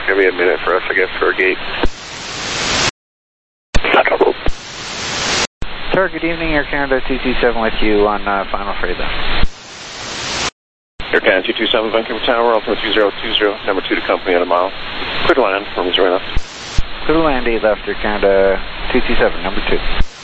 going to be a minute for us, I guess, for a gate. Not trouble. Sir, good evening. Air Canada 227 with you on final freight then. Air Canada 227, Vancouver Tower, altimeter 2020, number 2 to company at a mile. Clear to land, from Missouri left. Clear to land, 8 left, Air Canada 227, number 2.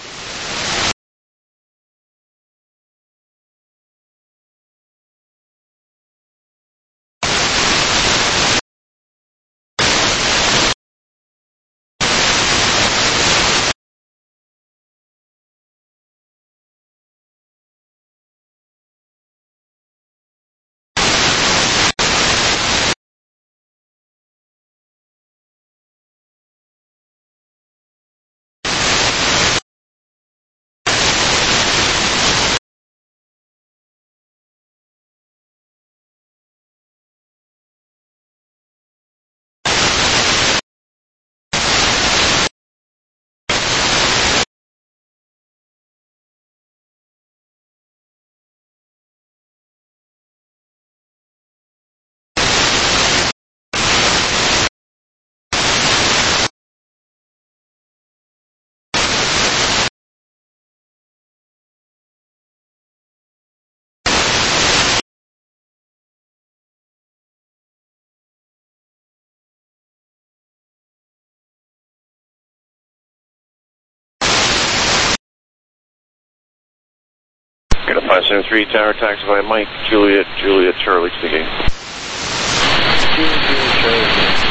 Got a 573 tower, taxi by Mike, Juliet, Charlie to the gate. Juliet, Charlie.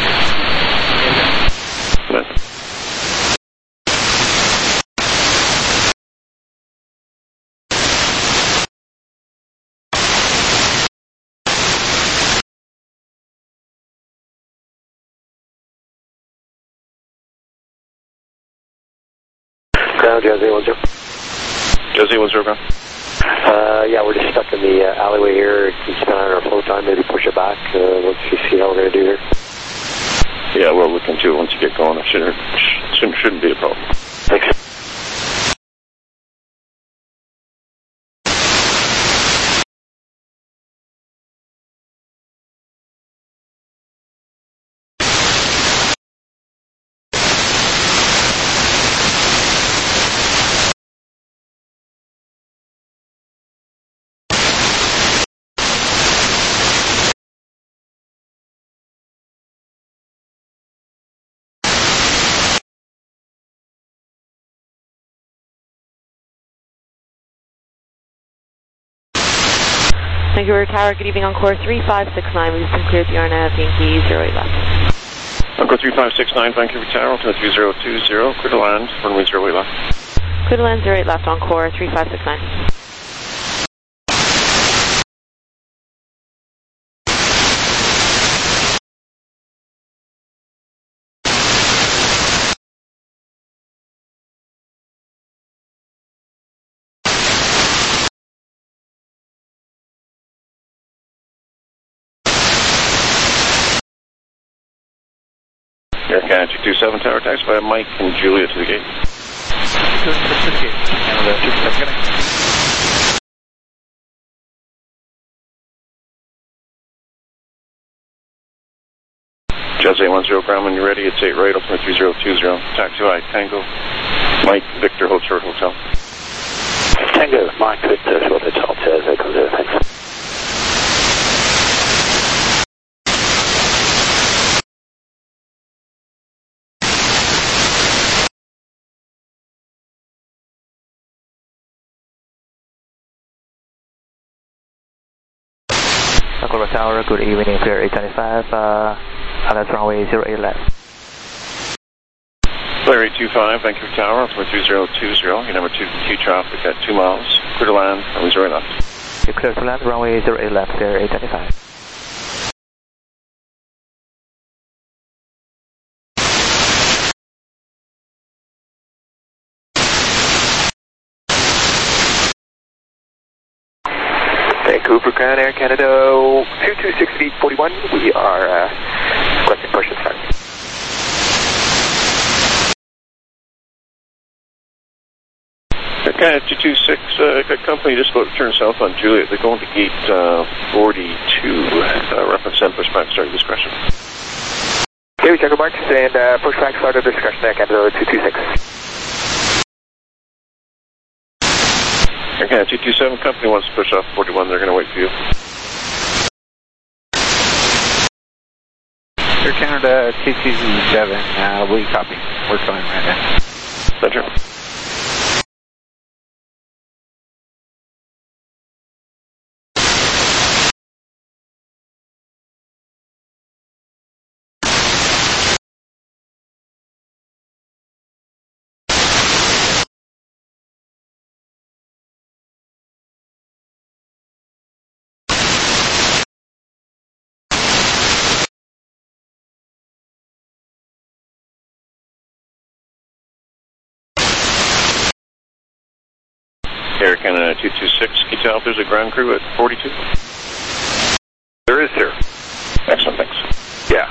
Ground, Jose 10. Jose 10, ground. Yeah, we're just stuck in the alleyway here. Keep an eye on our flow time, maybe push it back. Let's see how we're going to do here. Yeah, we'll look into it once you get going. It shouldn't be a problem. Thanks. Vancouver Tower, good evening, Encore 3569. We've been cleared the RNAV, Yankee 08 left. Encore 3569, Vancouver Tower, altimeter 3020, clear to land, runway 08 left. Clear to land 08 left, Encore 3569. Air Canada 227 tower, taxi by Mike and Julia to the gate. To the gate. Canada 227. Jose 10, ground when you're ready. It's 8 right, altimeter 3020. Taxi by Tango, Mike, Victor, Short Hotel. Tango, Mike, Victor, Short Hotel. Thanks. Vancouver Tower, good evening, clear 825, that's runway 08 left. Clear 825, Vancouver Tower, altimeter 3020, your number 2 traffic at 2 miles, clear to land, runway 08 left. You're clear to land, runway 08 left, clear 825. Vancouver Ground, Air Canada 226 feet 41. We are requesting push and start. Air Canada 226, company just about to turn south on Juliet. They're going to gate 42. Reference and push back, start discretion. Okay, we check remarks and push back start of discussion Air Canada 226. Air Canada 227, company wants to push off 41, they're going to wait for you. Air Canada 227, we copy. We're fine right now. Center. Air Canada 226, can you tell if there's a ground crew at 42? There is, sir. Excellent, thanks. Yeah.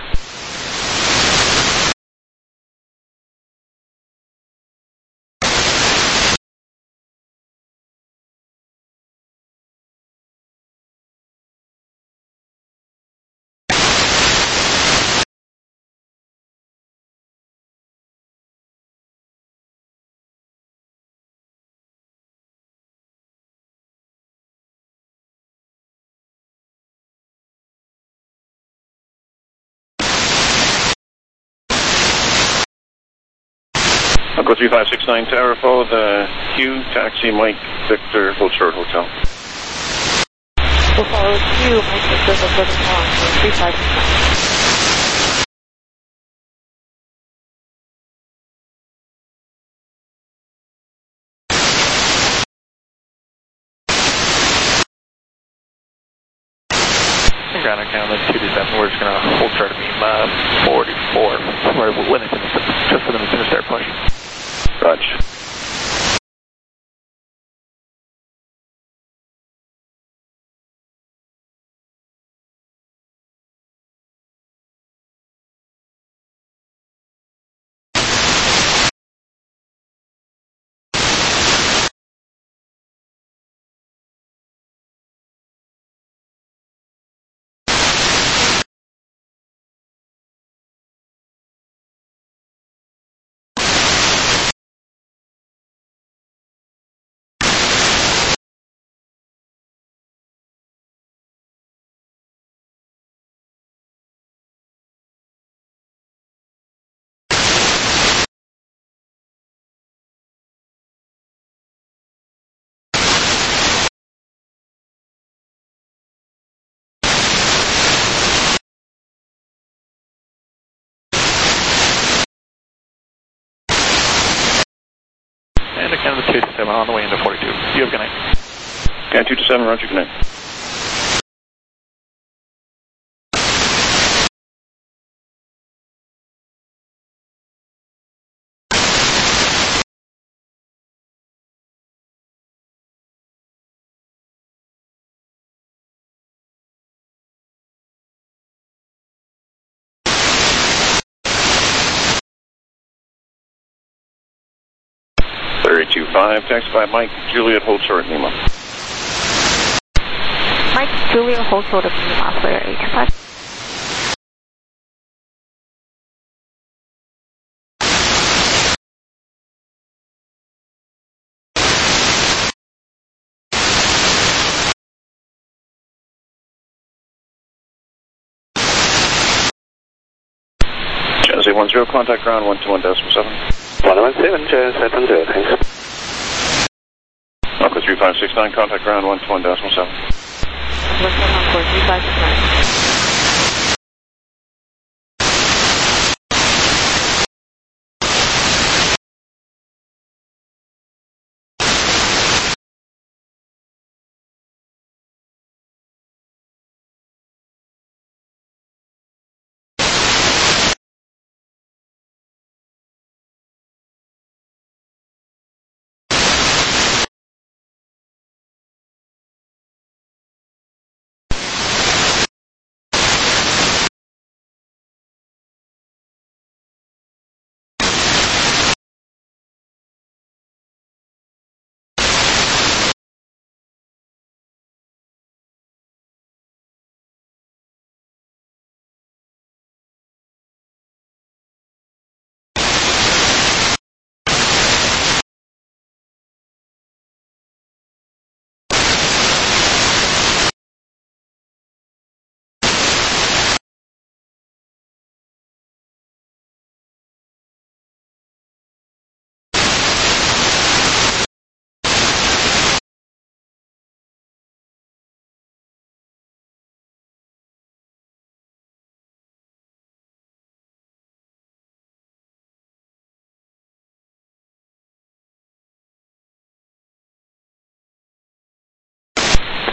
I'll go 3569 Tower, follow the Q, taxi, Mike, Victor, hold short, hotel. We'll follow Q, Mike Victor, Hotel, 3569. Ground Canada 227, we're just going to hold short of beam 44. Right when they finish, just for them to finish their push. Roger. And Canada 227 on the way into 42. You have a good night. Canada 227, roger, good night. Taxi by Mike, Juliet, hold short, Lima. Mike, Juliet, hold short of Lima, Flare 825. Genesee 10, contact ground 121.7. 117, 70, thanks. Aqua 3569, contact ground 121.7. What's going on, 3569?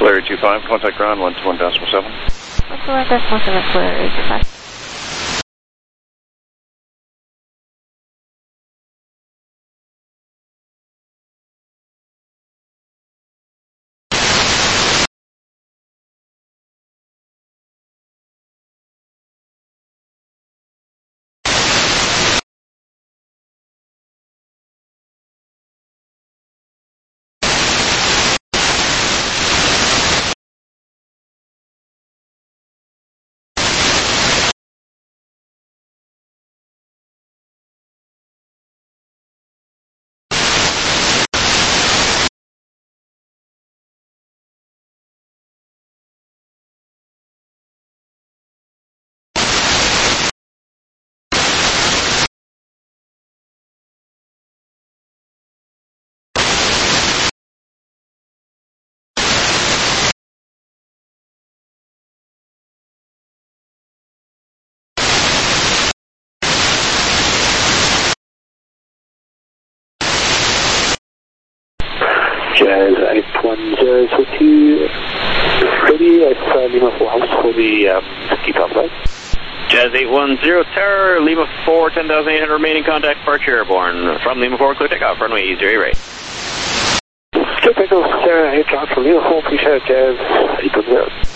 Larry 25, contact ground 121.7. 121.7 for Larry 25. Jazz 8102, ready at Lima 4 House for the kickoff flight. Jazz 810 Terror, Lima 4, 10,800 remaining contact, departure airborne. From Lima 4, clear takeoff, runway 08 right. Clear takeoff, Sarah, aircraft from Lima 4, please share Jazz 810.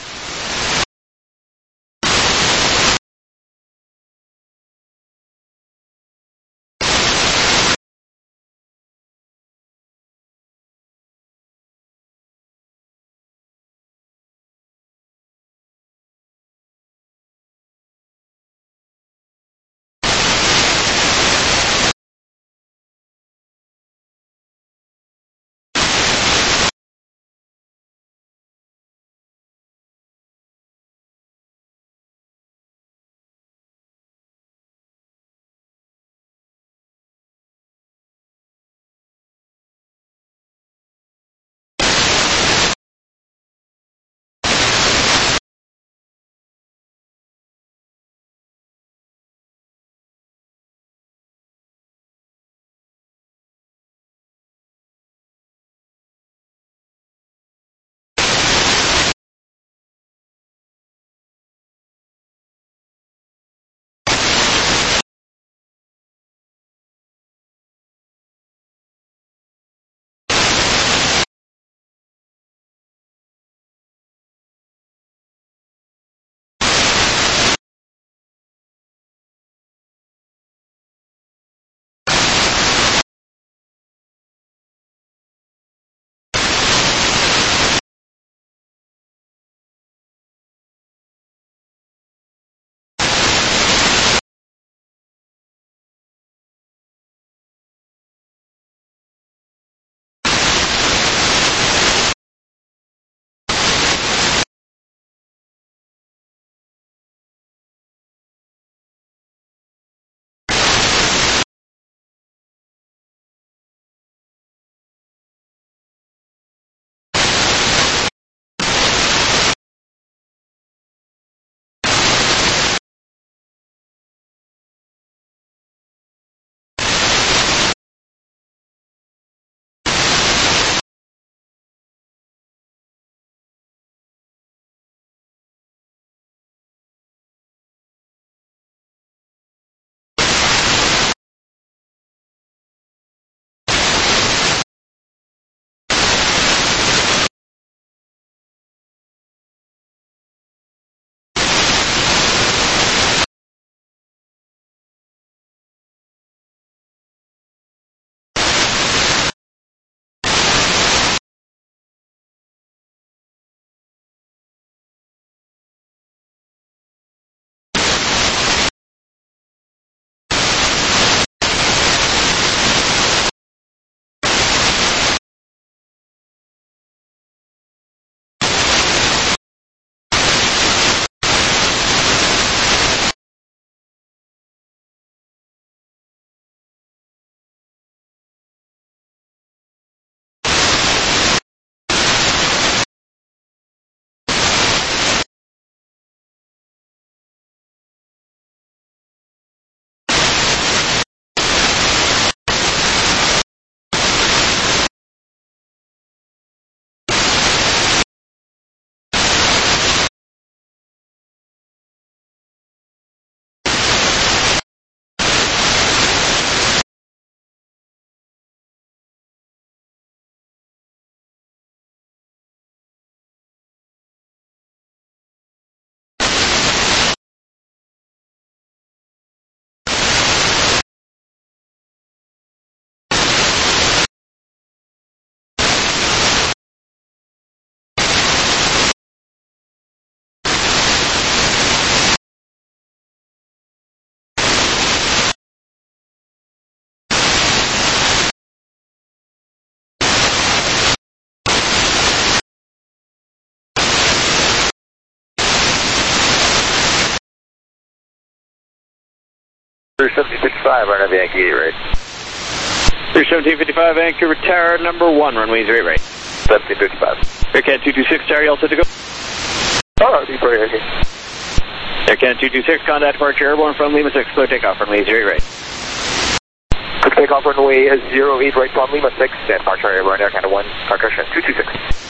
Cruise 1755, RNAV Yankee 8 right. Cruise 1755, Vancouver Tower, number 1, runway 08 right. 1755. Air Canada 226, Tower, you all set to go? Oh, deep right here. Air Canada 226, contact departure airborne from Lima 6, clear takeoff, runway 08 right. Quick takeoff runway 08 right from Lima 6, and departure airborne Air Canada 1, Carcassion 226.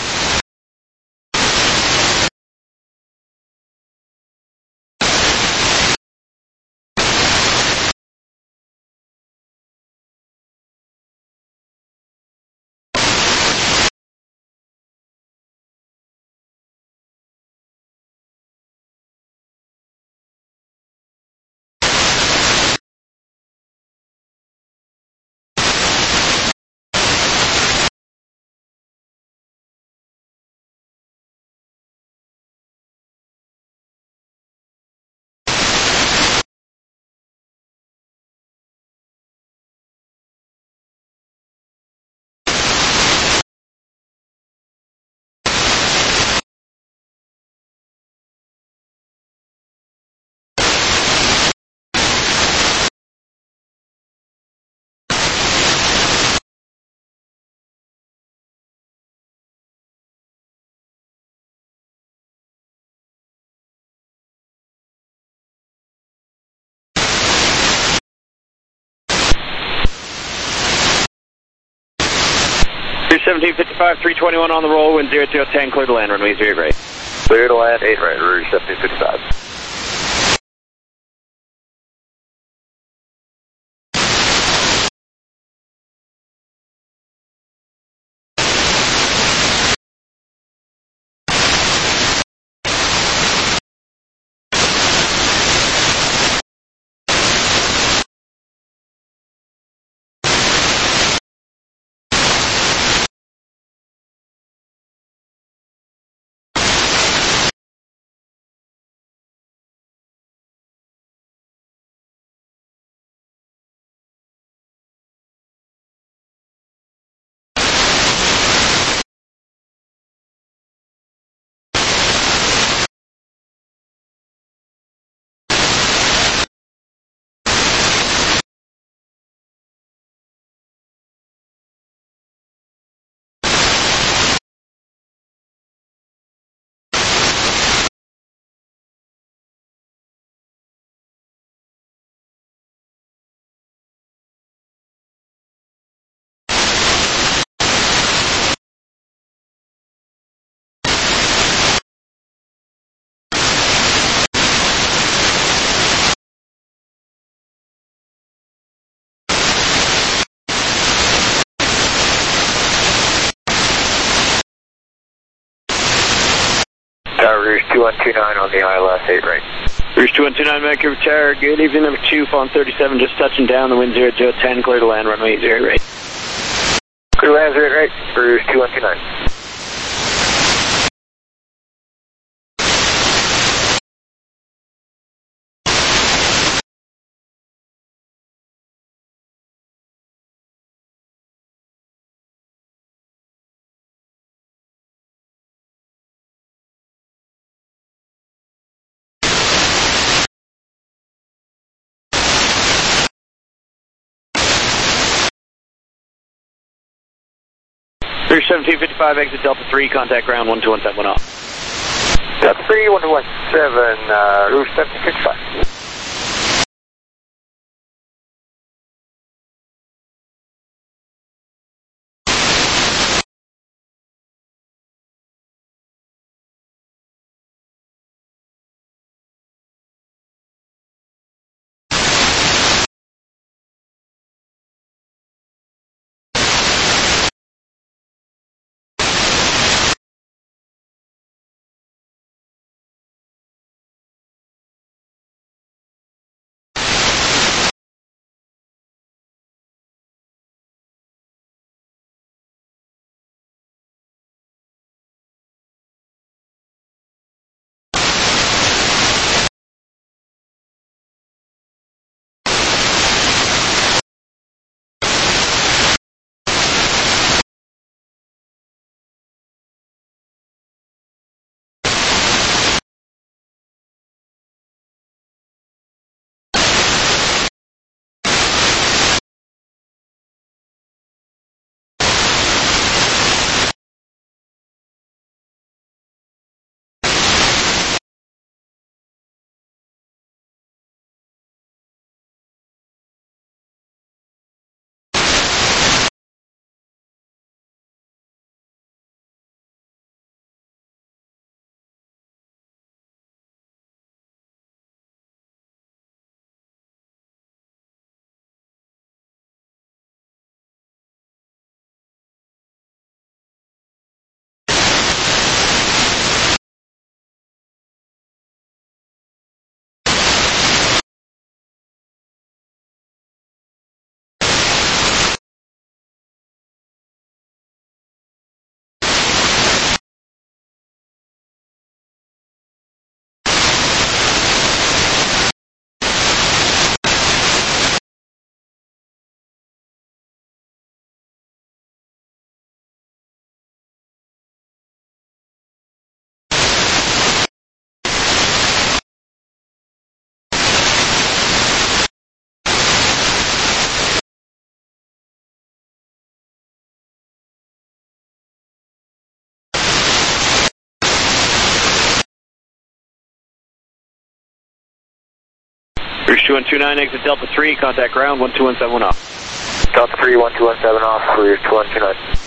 Cruise 1755, 321 on the roll, wind 0210, clear to land, runway 08 right. Clear to land 8 right, Rouge 1755. Rouge 2129 on the ILS 8 right. Rouge 2129, Vancouver Tower, good evening, number 2, phone 37, just touching down, the wind 0210, clear to land, runway 08 right. Clear to land 08 right, Rouge 2129. Rouge 1755, exit Delta 3, contact ground 12171 off. Delta 3, 1217, Rouge 1755. Cruise 2129, exit Delta 3, contact ground 12171 off. Delta 3, 1217 off, clear 2129.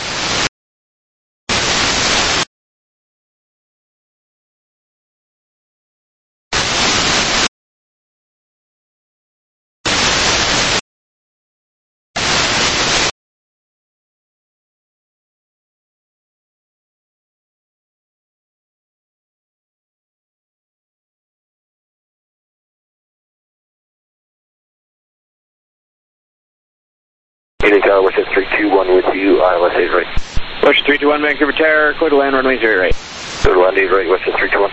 Tower, West 321 with you, ILS 8 right. West 321, Vancouver Tower, clear to land runway 0 right. Clear to land 8 right, West 321.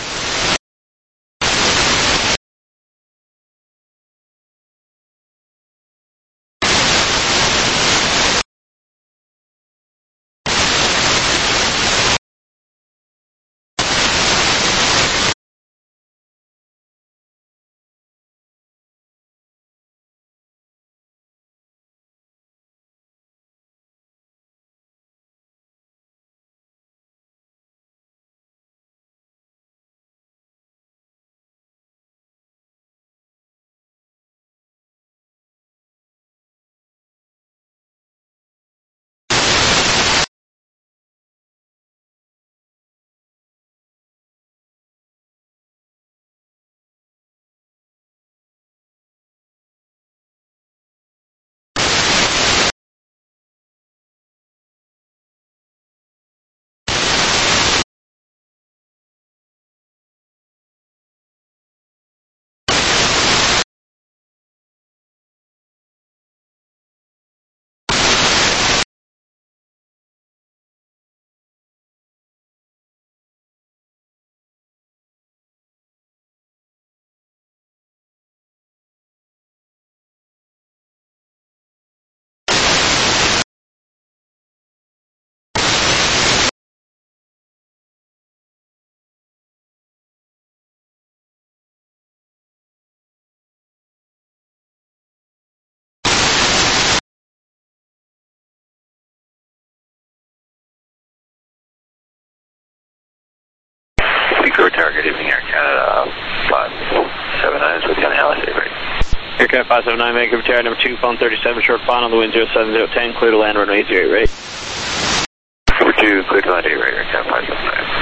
Vancouver Tower, good evening, Air Canada 579 is with you on ILS 8 right. Air Canada 579, Vancouver Tower, number 2, phone 37, short final, the wind 07010, clear to land runway 0 right. Number 2, clear to land 8 right, Air Canada 579.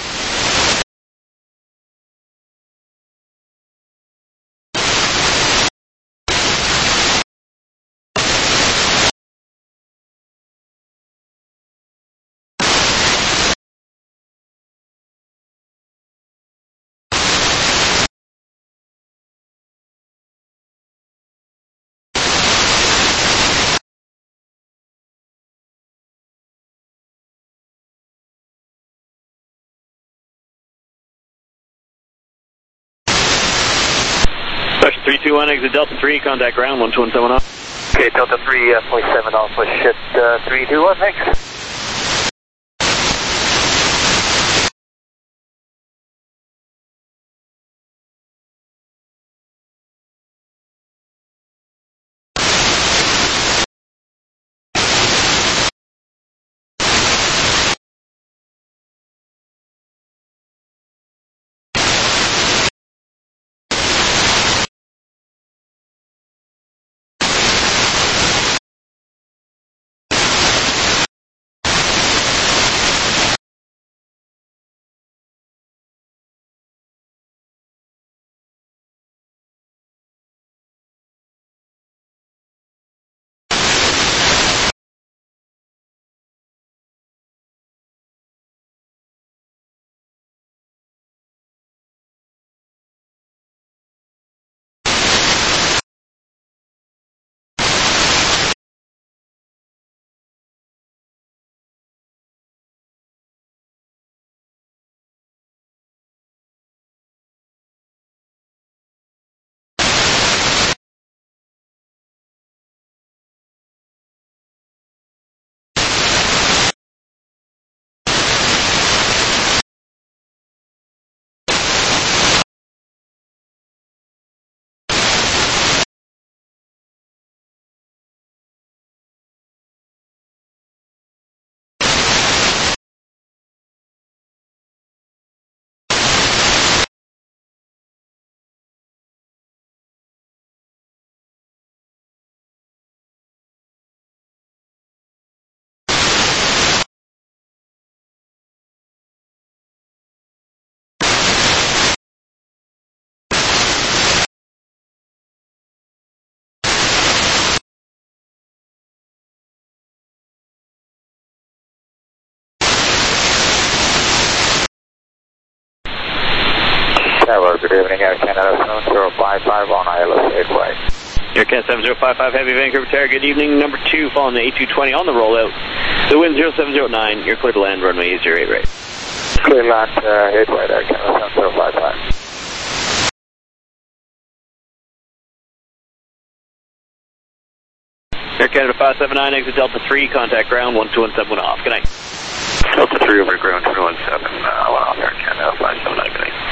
West 321, exit Delta 3, contact ground 12171 off. Okay, Delta 3, 0.7 off, push shit 321, thanks. Good evening, Air Canada 7055 on ILS 8 right. Air Canada 7055 Heavy Vancouver Tower, good evening. Number 2 following the A220 on the rollout. The wind 0709, you're clear to land, runway 08 right. Clear land 8 right, Air Canada 7055. Air Canada 579, exit Delta 3, contact ground 12171 off. Good night. Delta 3 over ground 217, 1 off Air Canada 579, good night.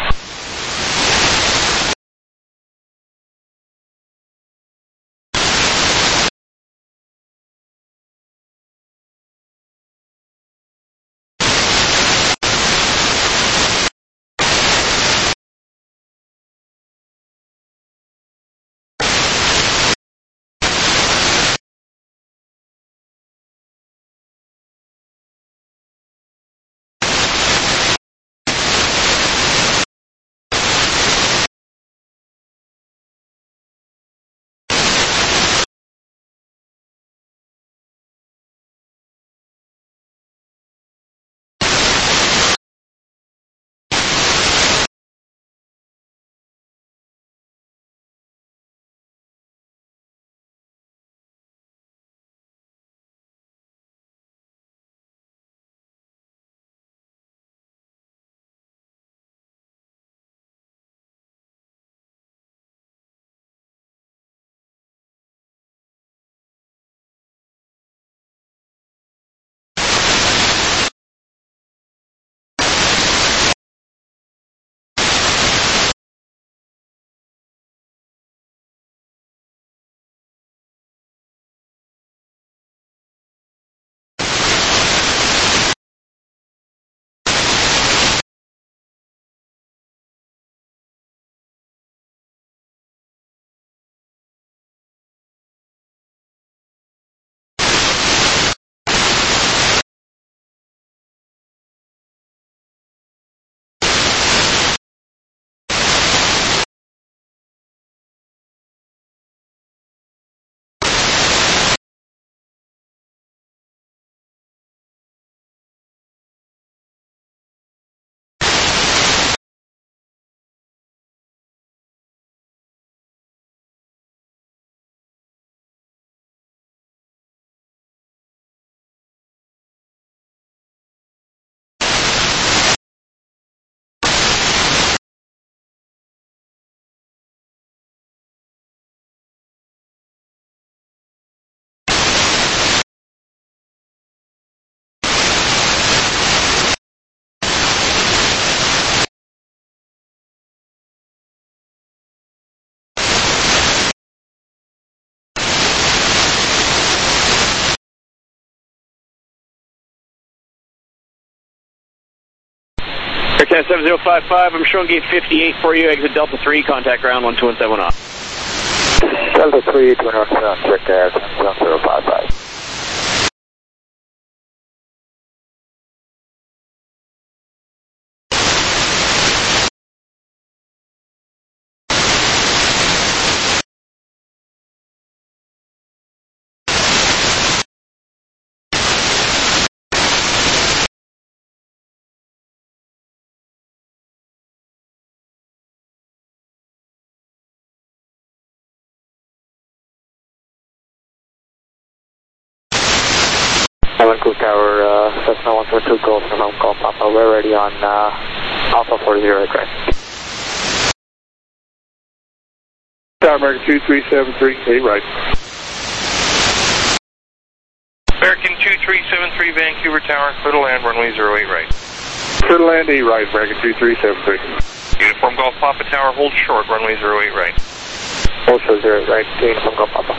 Air Canada 7055, I'm showing gate 58 for you, exit Delta 3, contact ground 12171 off. Delta 3, 207, check Air Canada 7055. Vancouver Tower, Cessna 122 Golf from Hong Kong, Papa. We're ready on Alpha 40 right. Tower American 2373, 8 right. American 2373 Vancouver Tower, clear to land, runway 08 right. Clear to land, 8 right, American 2373. Uniform Golf Papa Tower, hold short, runway 08 right. Hold short 08 right, Uniform Golf Papa.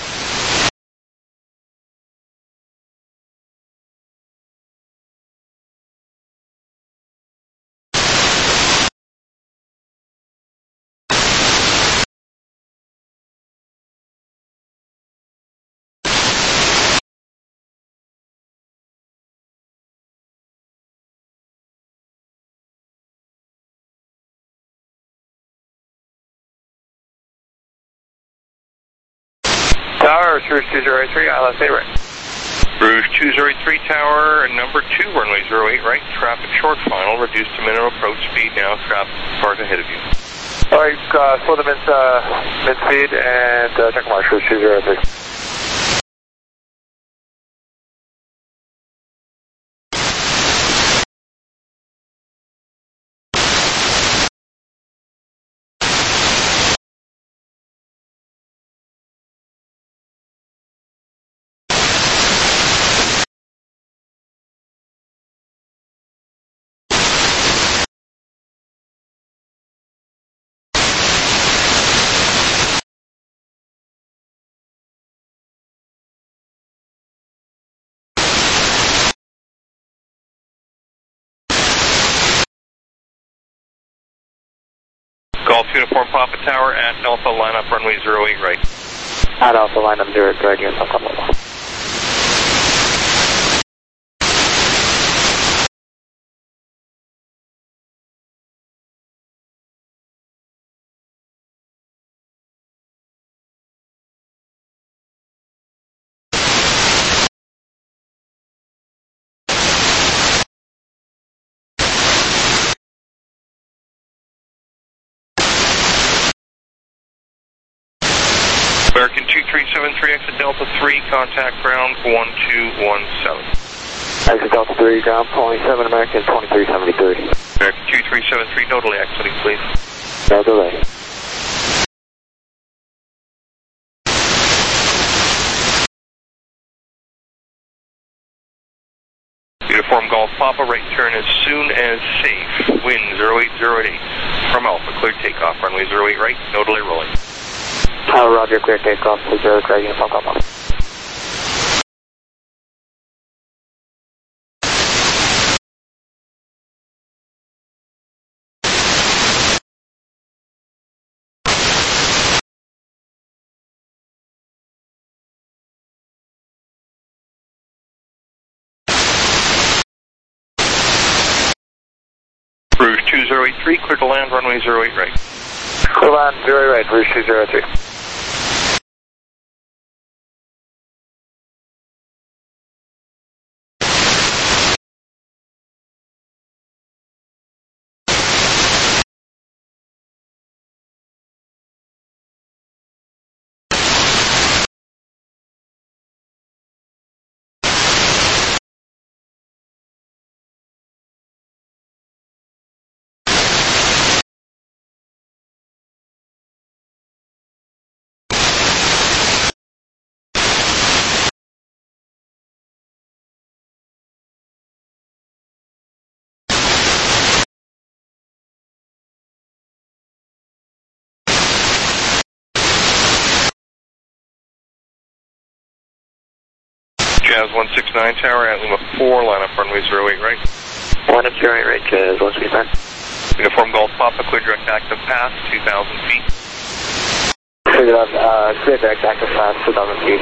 Tower, Rouge 2083, ILS 8 right. Rouge 2083 Tower, number 2, runway 08 right. Traffic short final, reduced to minimum approach speed now, traffic cars ahead of you. Alright, slow them into mid-speed and check mark for 203. Golf Uniform Papa Tower at Alpha, line up runway 08 right. At Alpha, line up 08 right, again, Papa. American 2373, exit Delta 3, contact ground 1217. Exit Delta 3, ground 27, American 2373. American 2373, no delay exiting, please. No delay. Uniform Golf Papa, right turn as soon as safe. Wind 0808. From Alpha, cleared takeoff, runway 08 right, no delay rolling. Roger, clear takeoff, 0 Craig, Uniform Papa. Rouge 2083, clear to land, runway 08 right. Clear land, 0 right, Rouge 203. Jazz 169 Tower at Lima 4, line up runway 08 right. Line up 08 right, Jazz 169. Uniform Golf Papa, clear direct active path, 2,000 feet. Clear direct active path, 2,000 feet.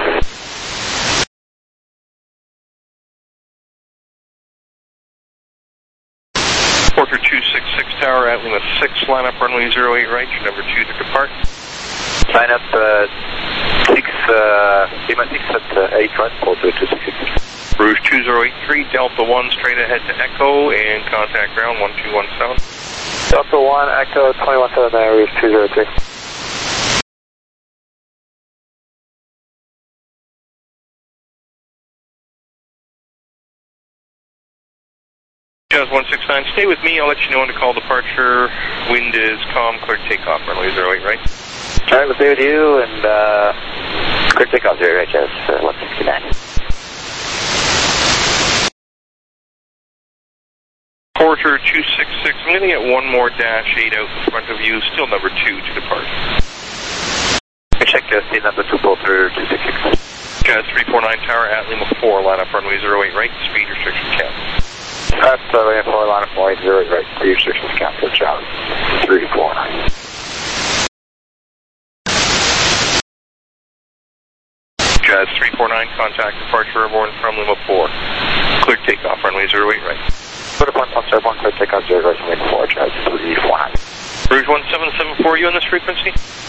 Porter 266 Tower at Lima 6, line up runway 08 right, your number 2 to depart. Line up Lima 6 at 8 right, Porter 266. Rouge 2083, Delta 1 straight ahead to Echo and contact ground 1217. Delta 1, Echo 217, Rouge 203. Jazz 169, stay with me, I'll let you know when to call departure. Wind is calm, clear takeoff, runway 08 right. Alright, we'll stay with you and clear takeoff 0 right, Jazz 169. Porter 266, I'm going to get one more dash 8 out in front of you, still number 2 to depart. Check seat number 2, Porter 266. Jazz 349 Tower at Lima 4, line up runway 08 right, speed restriction cancelled. That's Lima 4, line up runway 08 right, speed restrictions cancelled, Jazz 349. Jazz 349, contact departure airborne from Lima 4. Clear takeoff, runway 08 right. Put upon airborne, clear takeoff 0 right, Lima 4, Jazz 349. Rouge 1774, you on this frequency?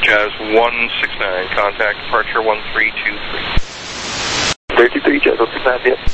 Jazz 169, contact departure 1323. 33, Jazz 169, yep.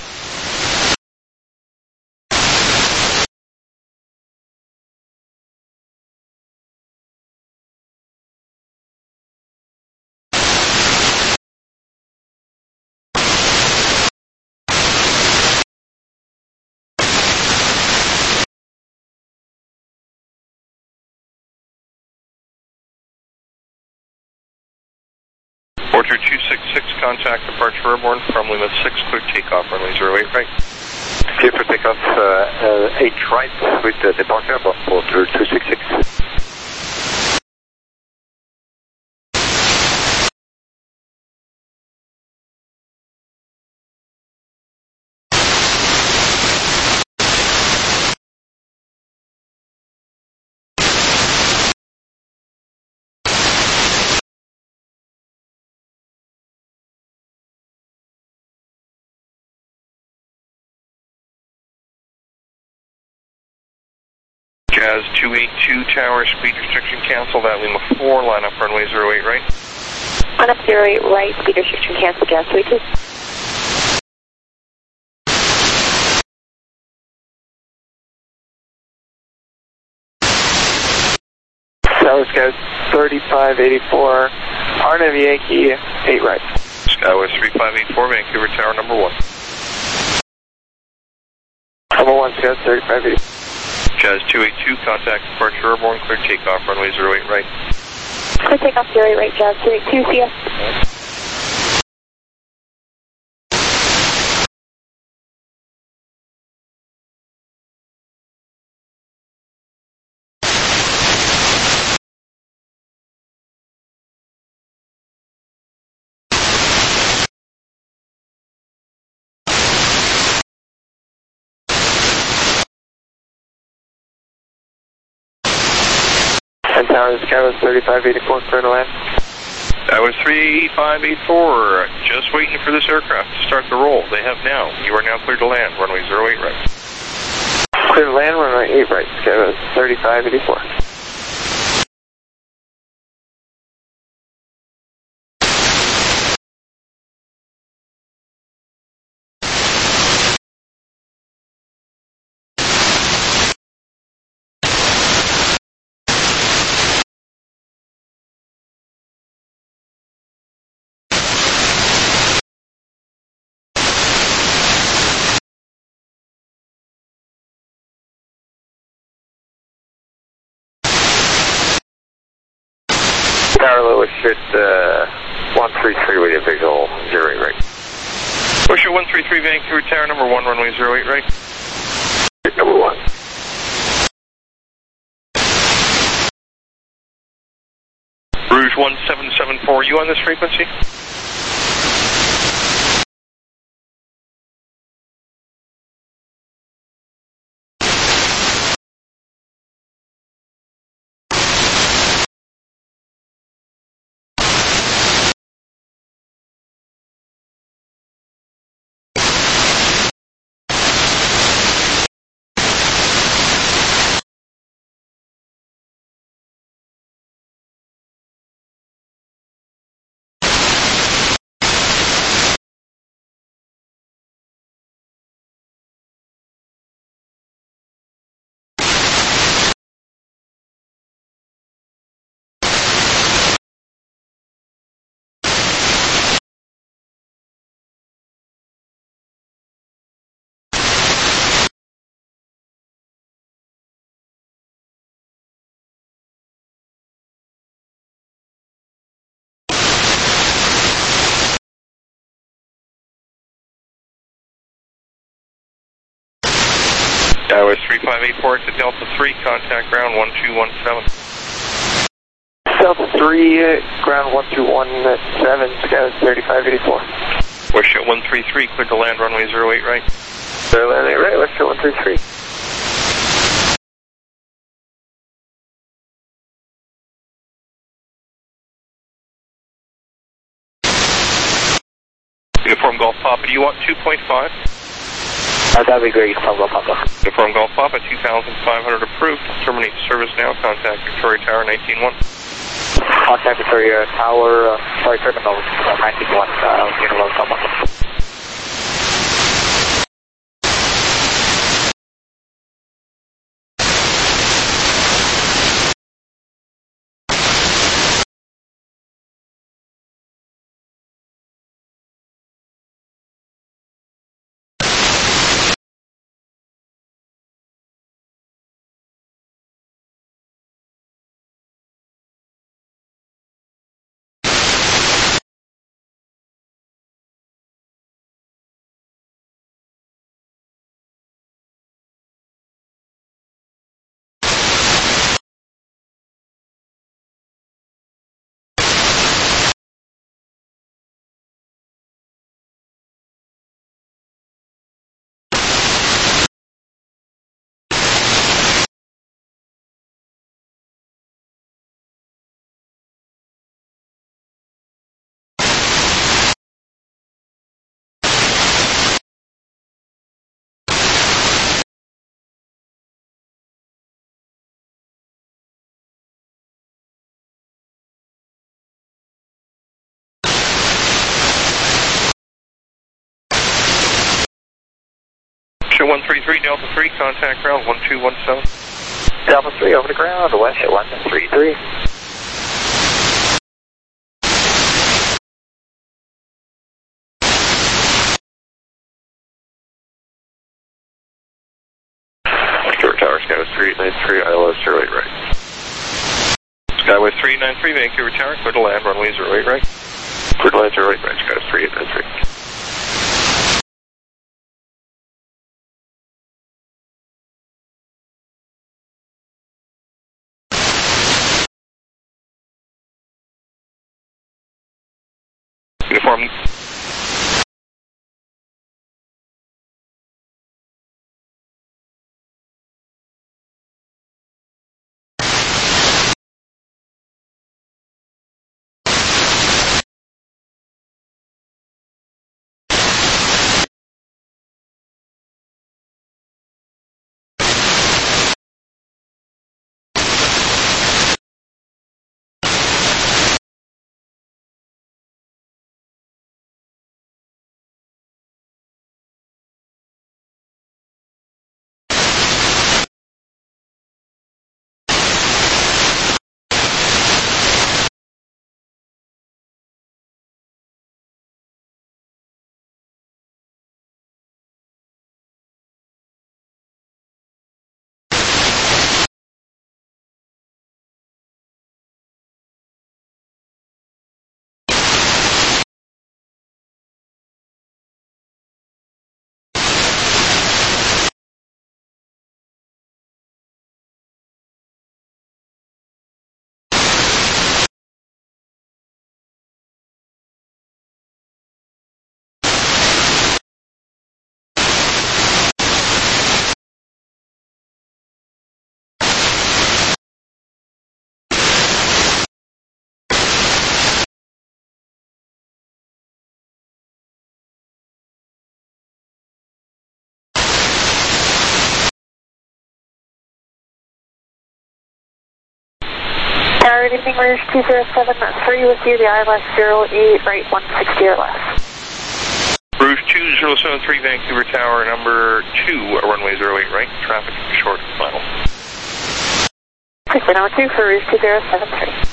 Porter 266, contact departure airborne from Lima 6, clear takeoff, runway 08 right. Clear for takeoff, 8 right with departure about Porter 266. Jazz 282, tower speed restriction cancel, that Lima 4, line up runway 08 right. Line up 08 right, speed restriction cancel, Jazz 282. Tower Sky 3584, RNAV Yankee 8 right. Skywest 3584, Vancouver Tower number 1. Number 1, Sky 3584. Jazz 282, contact departure airborne, clear takeoff, runway 08 right. Clear takeoff 08 right, Jazz 282, see ya. And Tower Skywest 3584, clear to land. That was 3584, just waiting for this aircraft to start the roll. They have now. You are now cleared to land, runway 08 right. Clear to land, runway 8 right, Skywest 3584. Tower Lewis at 133 with a visual 08 right. Push it 133 Vancouver Tower number 1, runway 08 right. Number 1. Rouge 1774, you on this frequency? That was 3584 to Delta 3, contact ground 1217. Delta 3, ground 1217, Skywest 3584. Westjet 133, cleared to land, runway 08 right. Clear to land 8 right, Westjet 133. Uniform Golf Papa, do you want 2.5? That'd be great, Uniform Golf Papa. Uniform Golf Papa, 2,500 approved. Terminate service now. Contact Victoria Tower 19-1. Contact Victoria Tower, Terminal 91, Unilow someone. Show 133, Delta 3, contact ground 1217. Delta 3 over the ground, west at 133. Victoria Tower, Skywest 393, ILS 08 right. Skywest 393, Vancouver Tower, clear to land, runway 08 right. Clear to land 08 right, Skywest 3893. Uniform. Good evening, Rouge 207-3 with you, the ILS 08, right 160 or less. Rouge 2073, Vancouver Tower, number 2, runway 08 right, traffic short final. Taxi number 2 for Rouge 2073.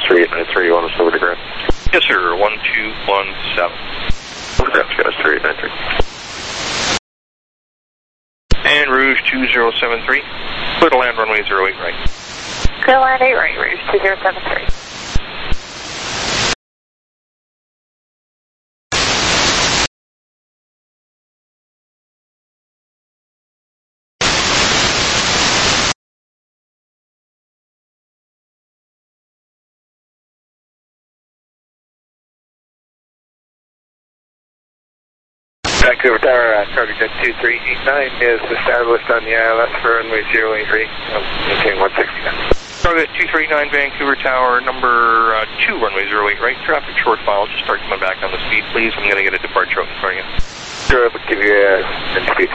3893, you want us over to ground? Yes, sir, 1217. Ground, Skies 3893. And Rouge 2073, clear to land runway 08 right. Clear land 8 right, Rouge 2073. Vancouver Tower, Cargo Jet 2389 is established on the ILS for runway 08 right, maintaining 169. Cargo Jet 239, Vancouver Tower, number 2, runway 08 right, traffic short file, just start coming back on the speed, please. I'm going to get a departure out in front of you. Sure, we'll give you a speed.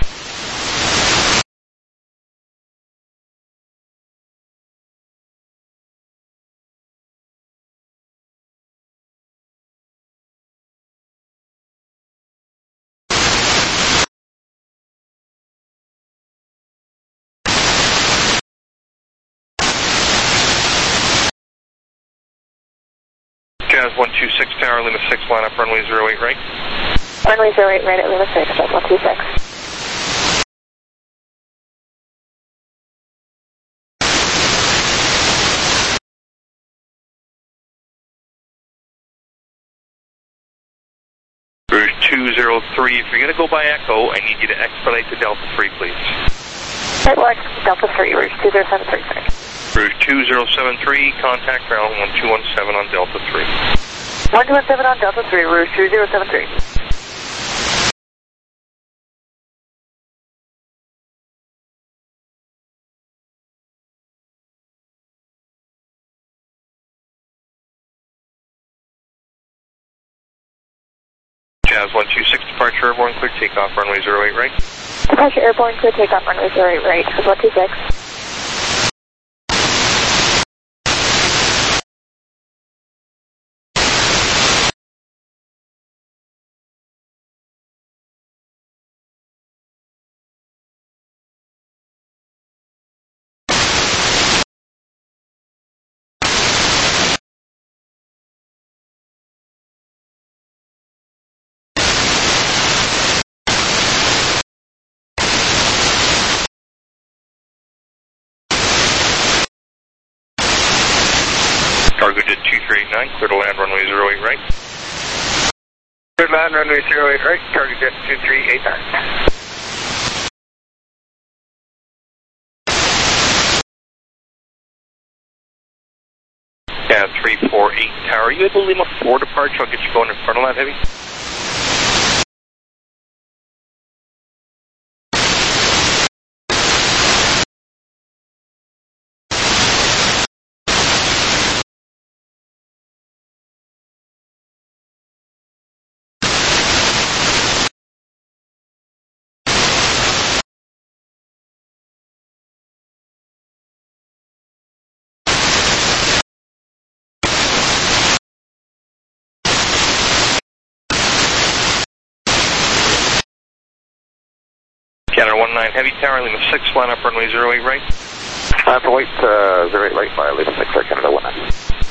Jazz 126 Tower, Lima 6, line up runway 08 right. Runway 08 right at Lima 6, Jazz 126. Rouge 203, if you're going to go by Echo, I need you to expedite to Delta 3, please. Right, well, Delta 3, Rouge 2073, sorry. Rouge 2073, contact ground 1217 on Delta 3. 1217 on Delta 3, Rouge 2073. Jazz 126, departure airborne, clear takeoff, runway 08 right. Departure airborne, clear takeoff, runway 08 right, Jazz 126. Cargo Jet 2389, clear to land runway 08 right. Clear to land runway 08 right, Cargo Jet 2389. Yeah, 348 Tower, you able to Lima 4 departure? I'll get you going in front of that heavy. Canada 19 Heavy Tower, Lima 6, line up runway 08 right. For wait, 08 right by Lima 6, Canada 19.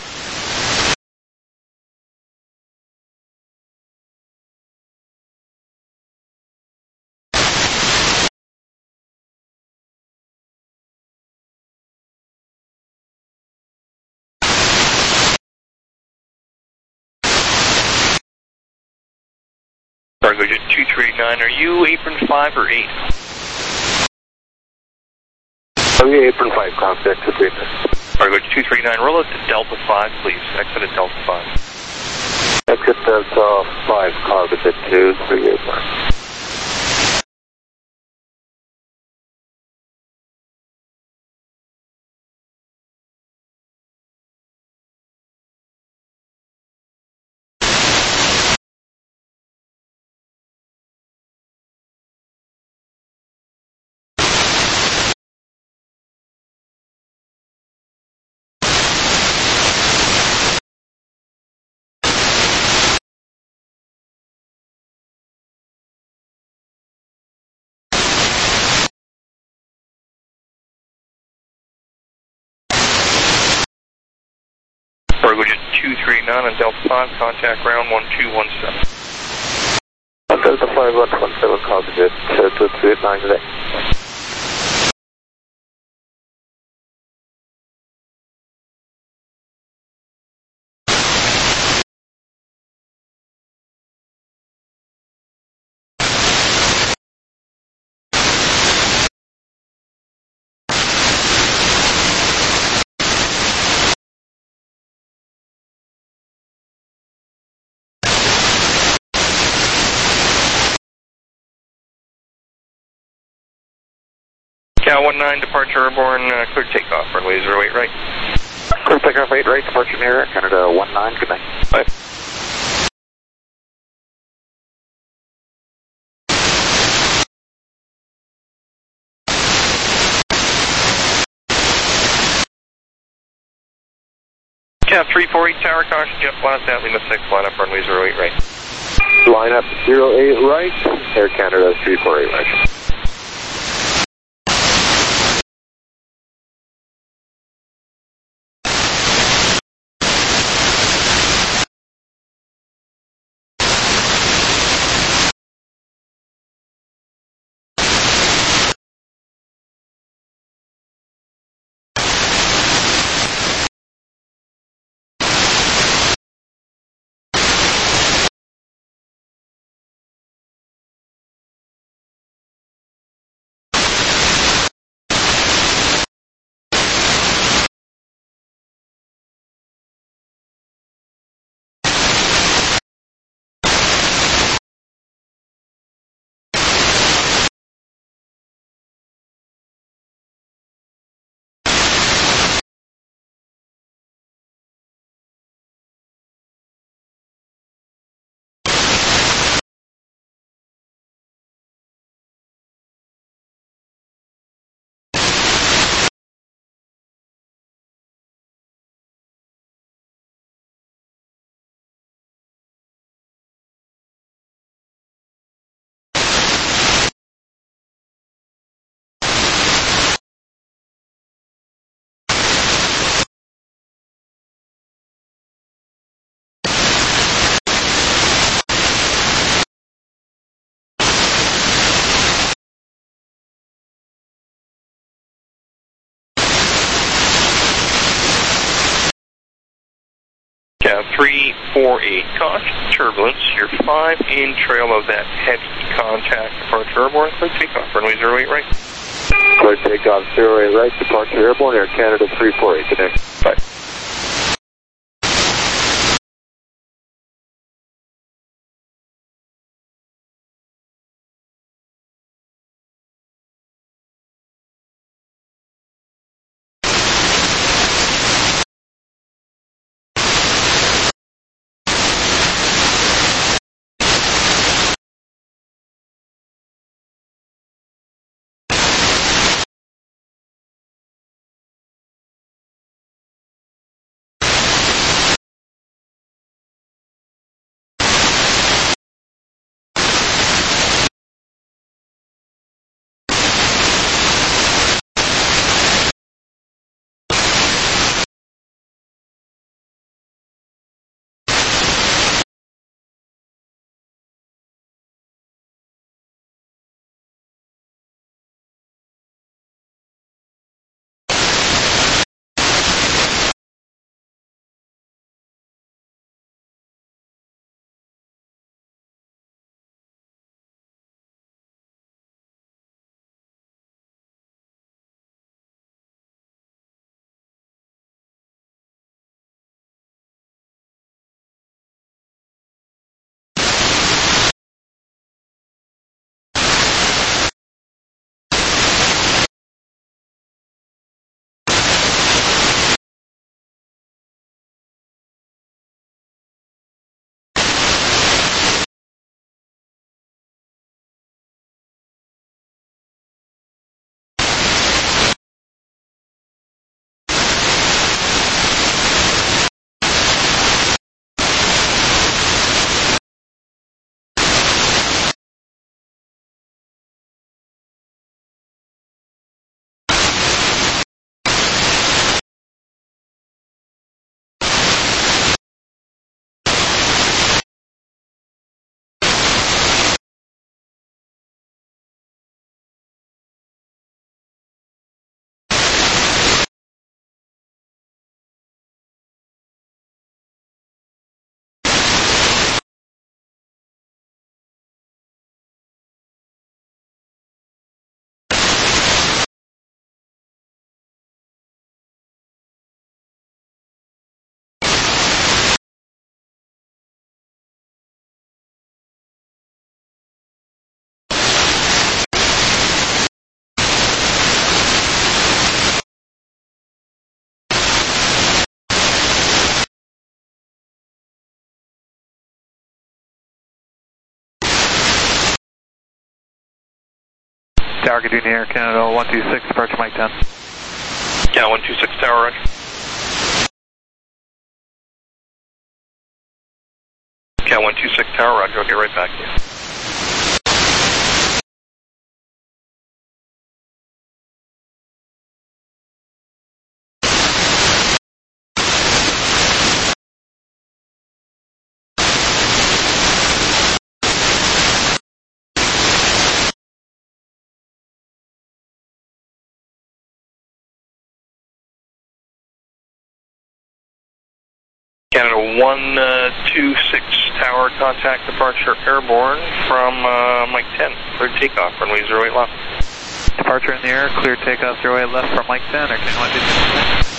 Cargo Jet 2389, are you apron 5 or 8? Apron 5, contact to 3. Cargo Jet 239, roll out to Delta 5, please. Exit at Delta 5. Exit Delta 5, Cargo Jet 2389. Cargo Jet 239 on Delta 5, contact ground 1217. Delta 5117, Cargo Jet 2389 today. Cal 19, departure airborne, clear takeoff, runway 08 right. Clear takeoff 8 right, departure near Air Canada 19, good night. Bye. Cal 348, tower caution, jet blast out, Lima 6, line up, runway 08 right. Line up 08 right, Air Canada 348 right. Cal 348, caution, turbulence, you're 5 in trail of that heavy contact, departure airborne, clear takeoff, runway 08 right. Clear takeoff 08 right, departure airborne, Air Canada 348 today. Bye. Tower, good evening, Air Canada 126, departure Mike 10. Yeah, 126 Tower, roger. Yeah, 126 Tower, roger. I'll get right back to you. Canada 126 Tower, contact departure airborne from Mike 10. Cleared takeoff, runway 08 left. Departure in the air, clear takeoff 08 left from Mike 10, Air Canada 126.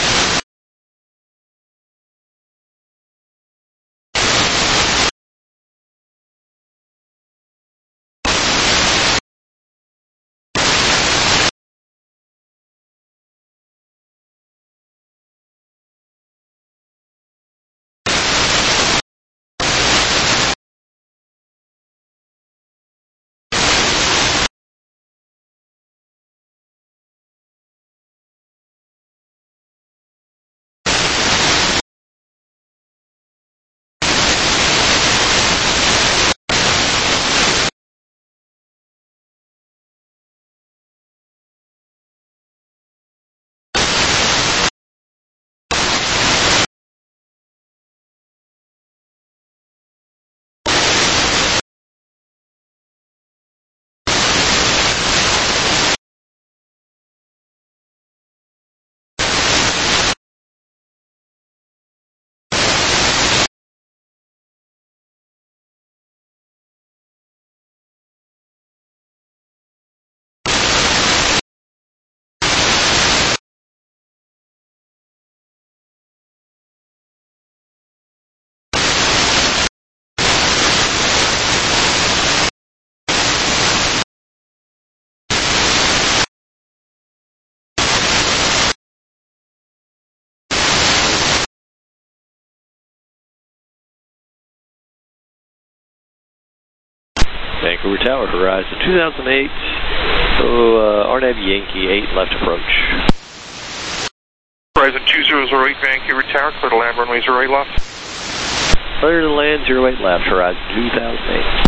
Vancouver Tower, Horizon 2008, RNAV Yankee 8 left approach. Horizon 2008 Vancouver Tower, clear to land, runway 08 left. Clear to land 08 left, Horizon 2008.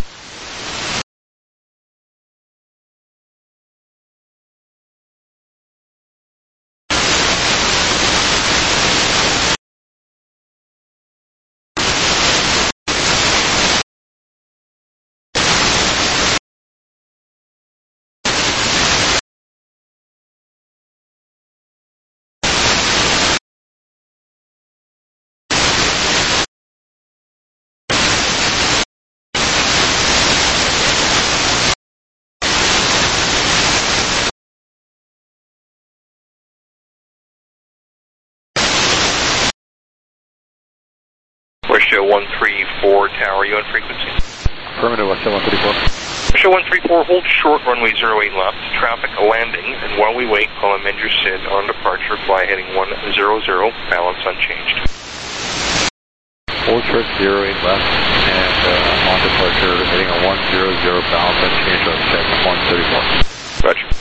Russia 134 Tower, you on frequency? Affirmative, Russia 134. Russia 134, hold short, runway 08 left, traffic landing, and while we wait, call Mender Sid on departure, fly heading 100, balance unchanged. Hold short 08 left, and on departure, heading a 100, balance unchanged on check 134. Roger.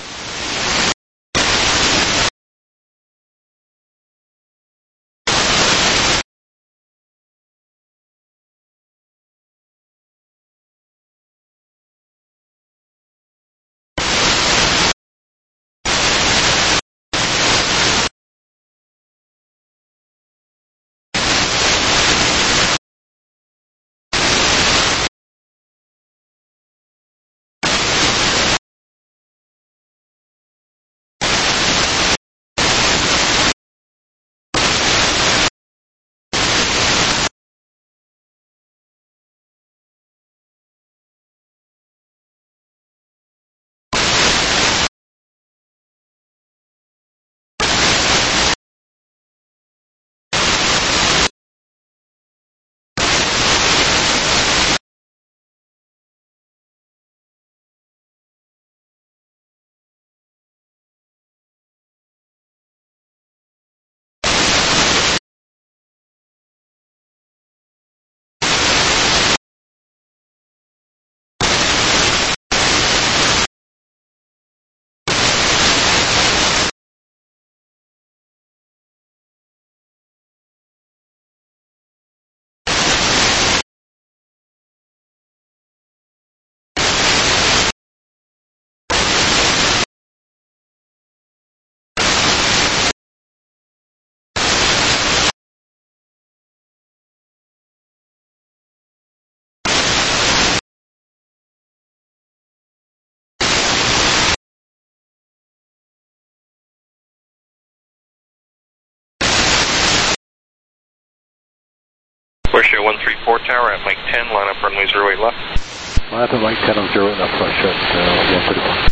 Wish 134 Tower at Mike 10, line up runway 08 left. Line up at Mike 10 on 08 left, flush at 134.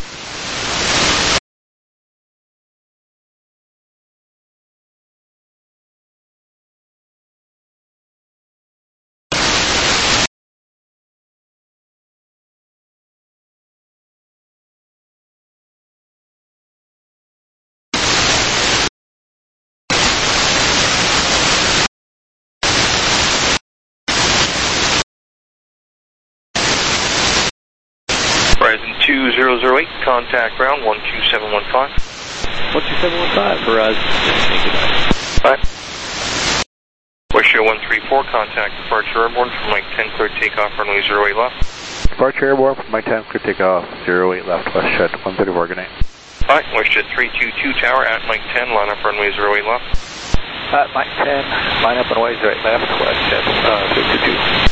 Horizon 2008, contact ground 12715. 12715, Verizon. Alright. Wish 134, contact departure airborne from Mike 10, clear takeoff runway 08 left. Departure airborne from Mike 10, clear takeoff 08 left, west jet 134, good night. Alright, Wish 322 Tower at Mike 10, line up runway 08 left. At Mike 10, line up runway 08 left, west jet 322.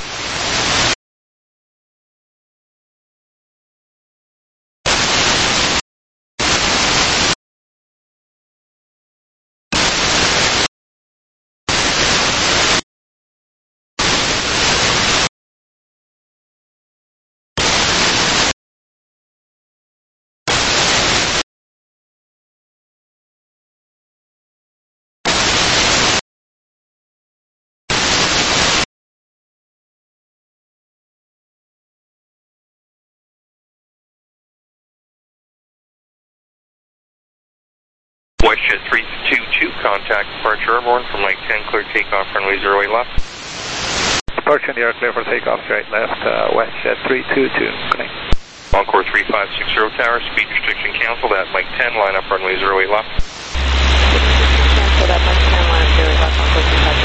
WestJet 322, contact departure airborne from Mike 10, clear takeoff runway 08 left. Departure in the air, clear for takeoff straight left, WestJet 322, good night. Encore 3560 Tower, speed restriction canceled at Mike 10, line up runway 08 left. Canceled at Mike 10, line up 08 left, Encore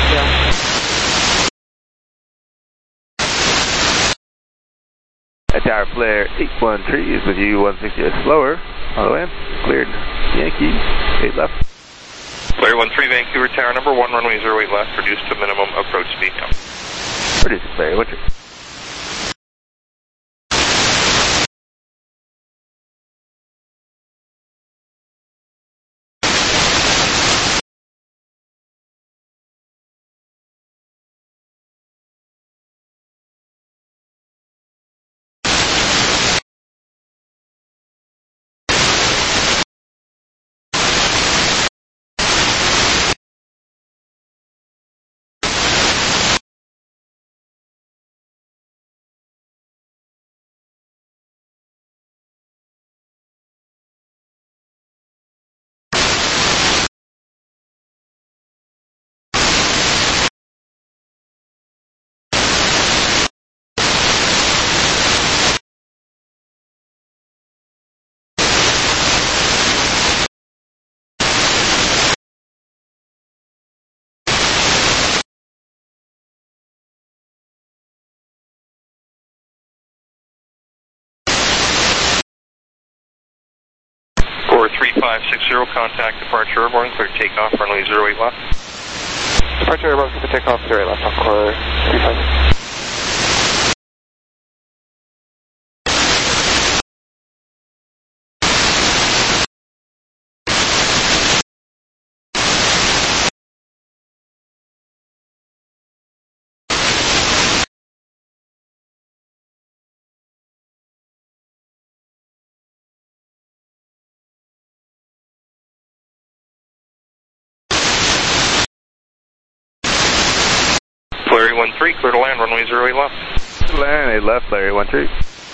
3560. Tower Flare 813 is with you, 160 slower, on the way, cleared, Yankee, 8 left. Flare 13 Vancouver Tower, number 1, runway 08 left, reduced to minimum approach speed now. Reduced, Flare, what's your... Core 3560, contact departure airborne, clear takeoff runway 08 left. Departure airborne, clear takeoff 08 left, Encore 356. Larry 13, clear to land, runway 08 left. Land 8 left, Larry 13.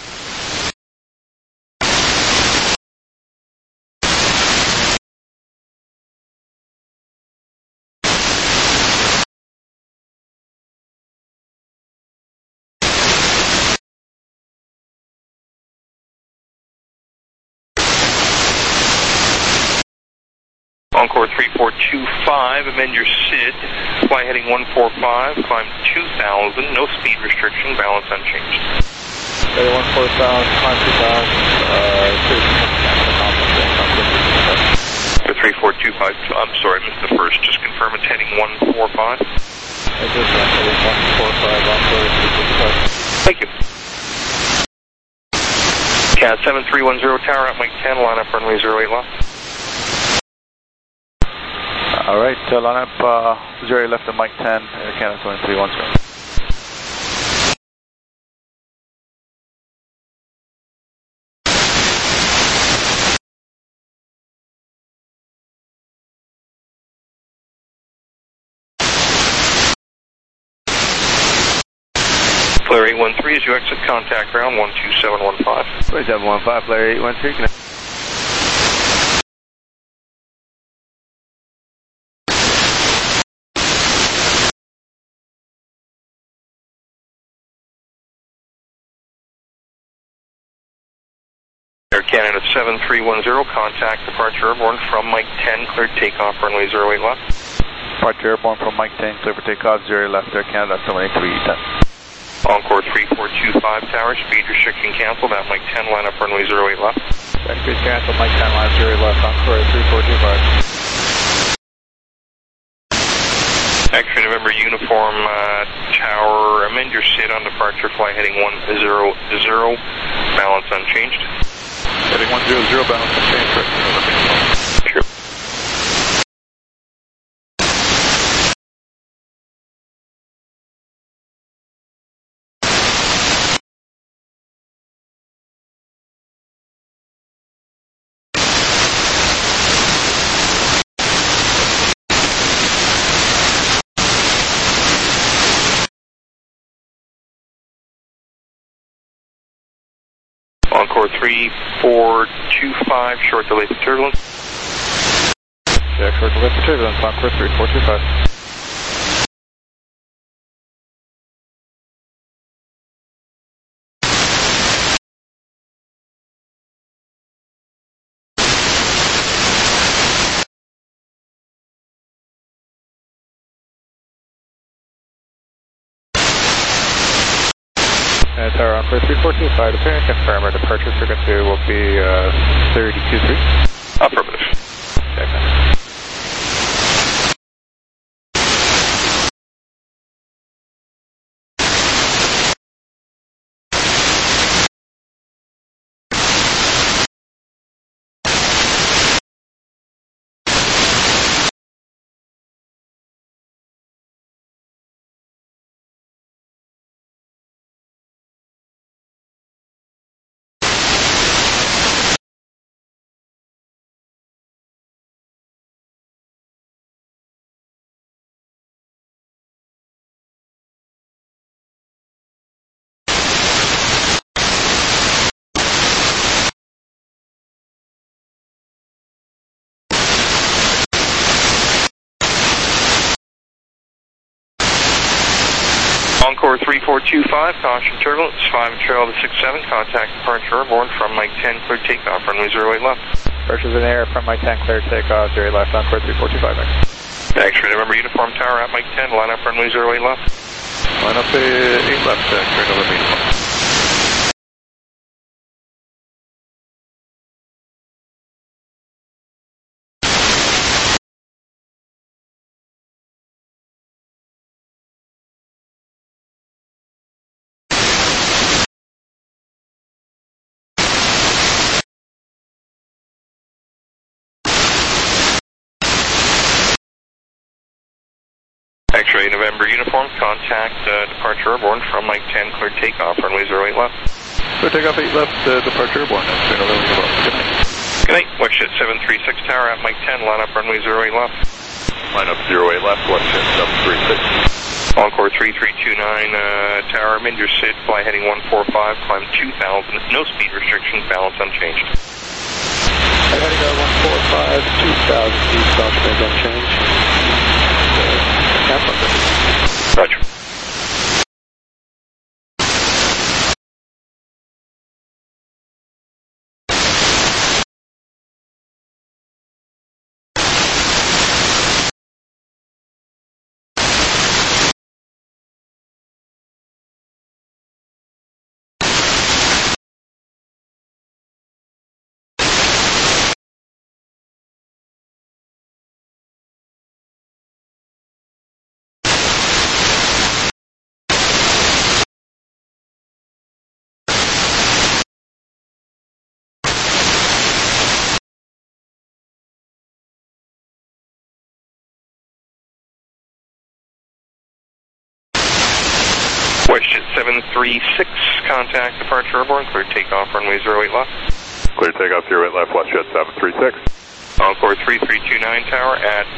Encore 3425, amend your SID, fly heading 145, climb 2000, no speed restriction, balance unchanged. Larry 145, climb 2000, 3425, I'm sorry, I missed the first, just confirm it's heading 145. Thank you. CAD 7310 Tower at Mike 10, line up runway 08 left. All right, line up 08 left at Mike 10, Air Canada 2310. Flare 813 as you exit contact ground 12715. 2715, Flare 813, connect. Air Canada 7310, contact departure airborne from Mike 10, cleared takeoff, runway 08 left. Departure airborne from Mike 10, clear for takeoff, 0 left, Air Canada, 78310. Encore 3425 tower, speed restriction canceled at Mike 10, line up runway 08 left. Speed canceled, Mike 10, line 0 left, Encore 3425. X-ray November uniform tower, amend your SID on departure, fly heading 100, balance unchanged. Heading 100, balance unchanged, correct. Sure. Encore 3425, short delay for turbulence. Yeah, short delay for turbulence, Encore 3425. Tower Encore 3425, apparent confirm our departure frequency will be 32.3. Affirmative. Okay. Encore 3425, caution turbulence, 5 trail to 67, contact departure airborne from Mike 10, cleared takeoff, runway 08 left. Departures in the air from Mike 10, cleared takeoff, 0 left, Encore 3425. X-ray November uniform tower at Mike 10, line up runway 08 left. Line up 8 left, X-ray November uniform. X-ray November uniform, contact departure airborne from Mike 10, cleared takeoff, runway 08 left. Clear takeoff 8 left, departure airborne, X-ray November uniform. Good night. Good night, WestJet 736 tower at Mike 10, line up runway 08 left. Line up 08 left, WestJet 736. Encore 3329 tower, amend your SID, fly heading 145, climb 2000, no speed restrictions, balance unchanged. Heading 145, 2000 feet, south bend unchanged. Roger. WestJet 736, contact departure airborne, clear takeoff, runway 08 left. Clear takeoff 08 left, WestJet 736. Encore 3329 tower at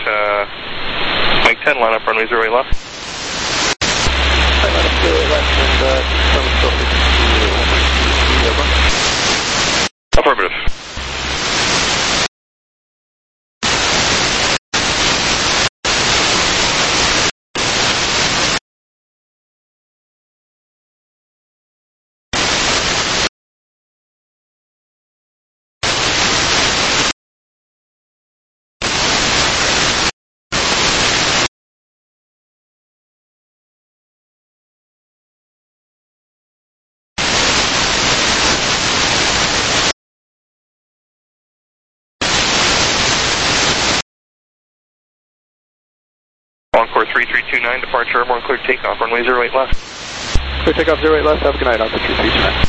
Mike 10, line up runway 08 left. Line up 0 left and 29, departure airborne, cleared takeoff, runway 08 left. Clear takeoff 08 left, have a good night, Alpha 239.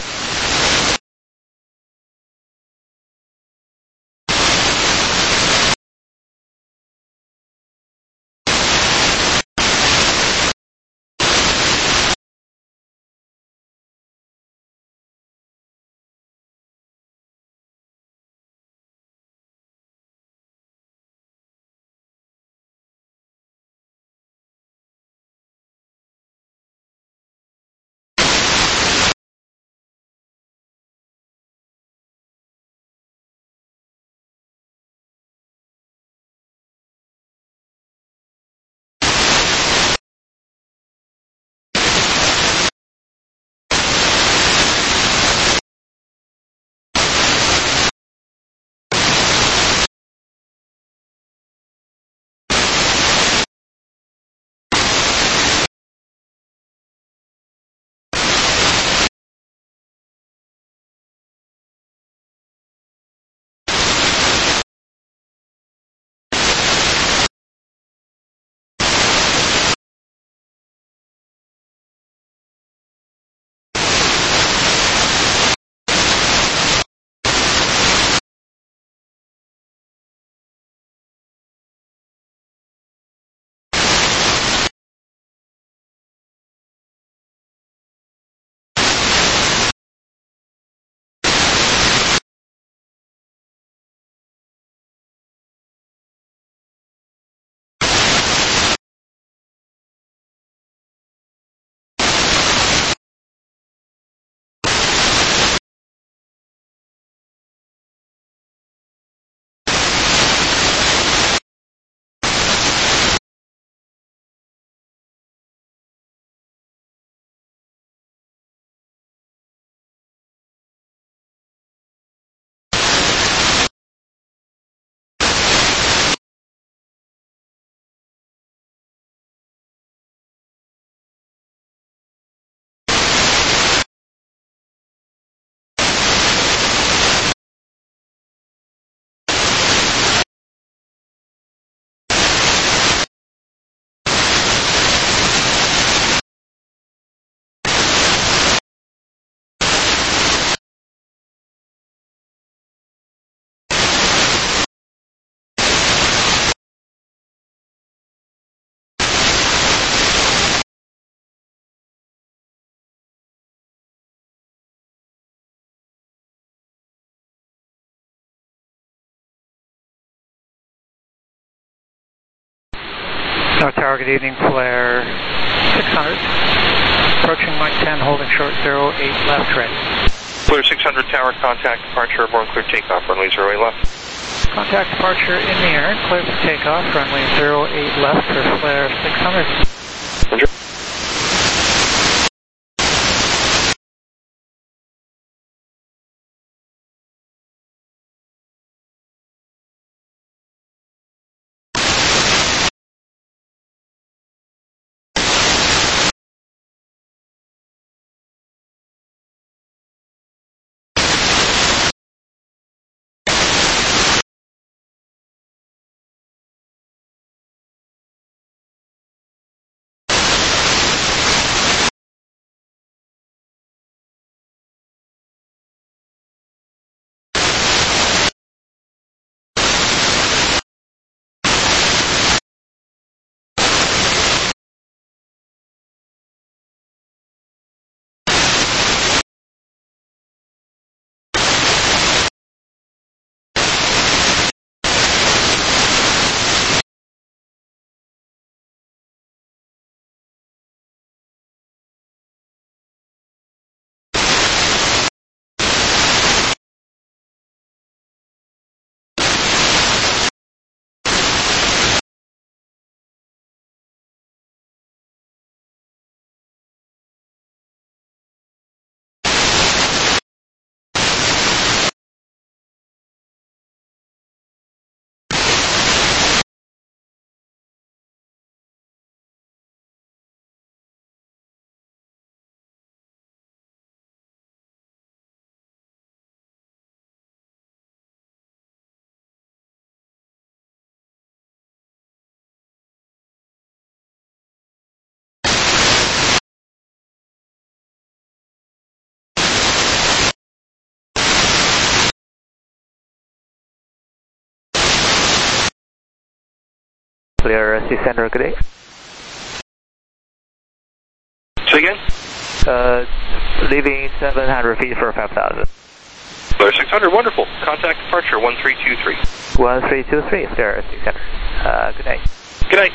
North Tower, good evening, flare 600. Approaching Mike 10, holding short 08 left, ready. Clear 600 tower, contact, departure airborne, cleared takeoff, runway 08 left. Contact departure in the air, clear for takeoff, runway 08 left for flare 600. Roger. Clear 600, good day. Say again? Leaving 700 feet for 5,000. Clear 600, wonderful. Contact departure 1323. 1323, clear 600. Good night. Good night.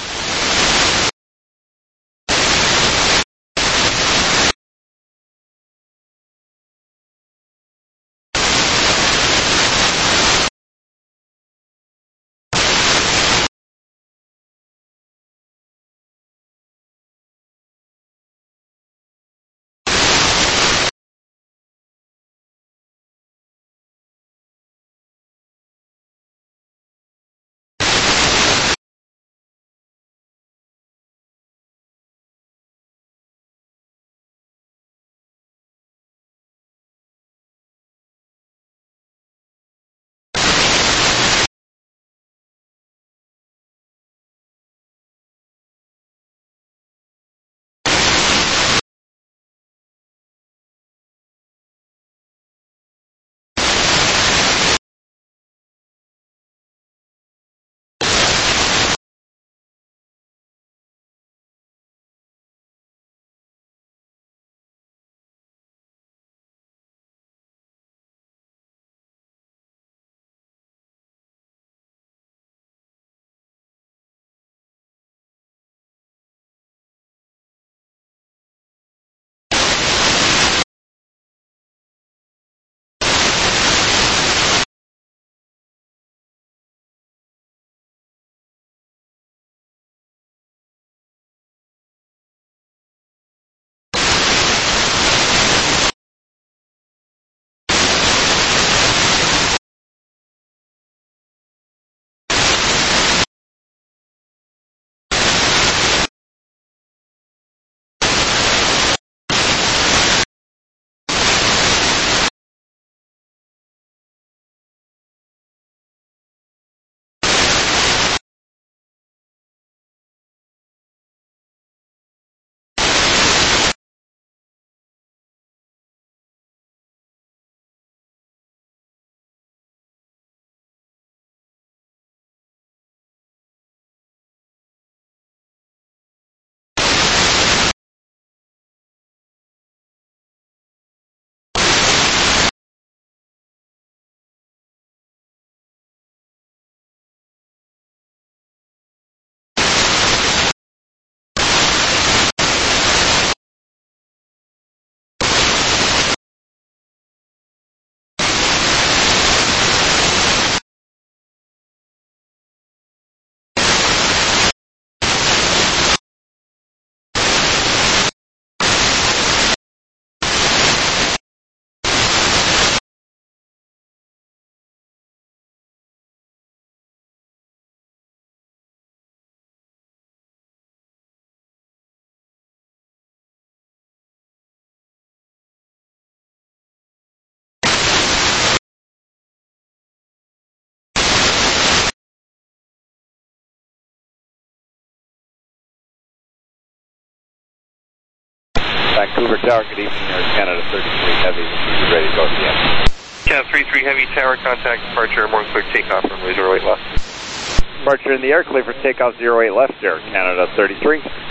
Vancouver Tower, good evening, Air Canada 33 Heavy, ready to go again. Cat 33 Heavy Tower, contact departure, more clear takeoff, runway 08 left. Departure in the air, clear for takeoff 08 left, Air Canada 33.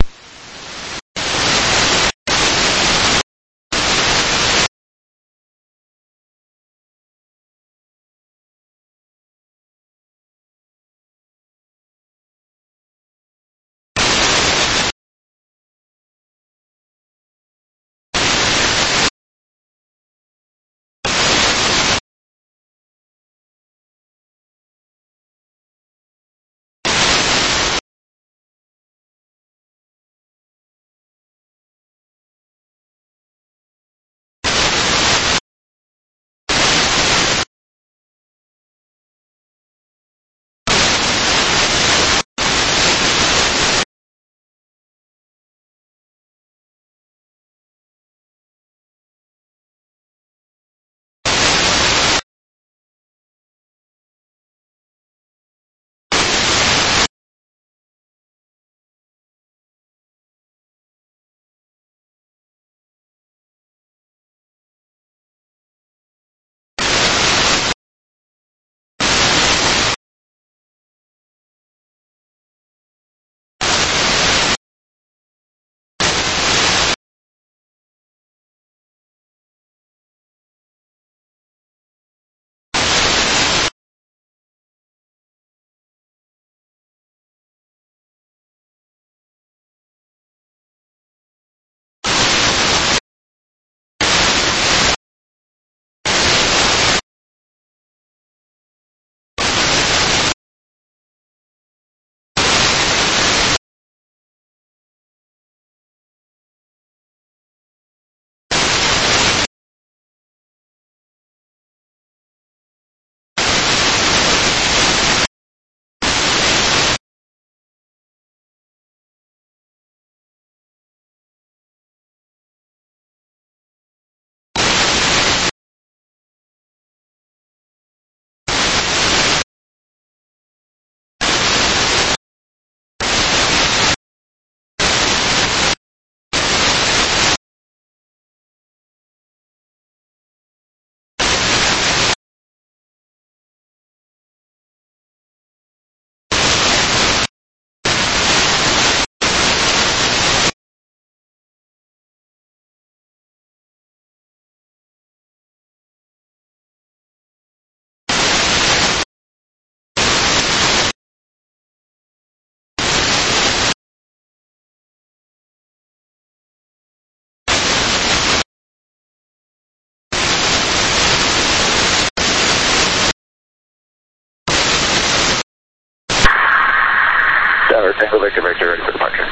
Tango Victor, Victor, ready for departure.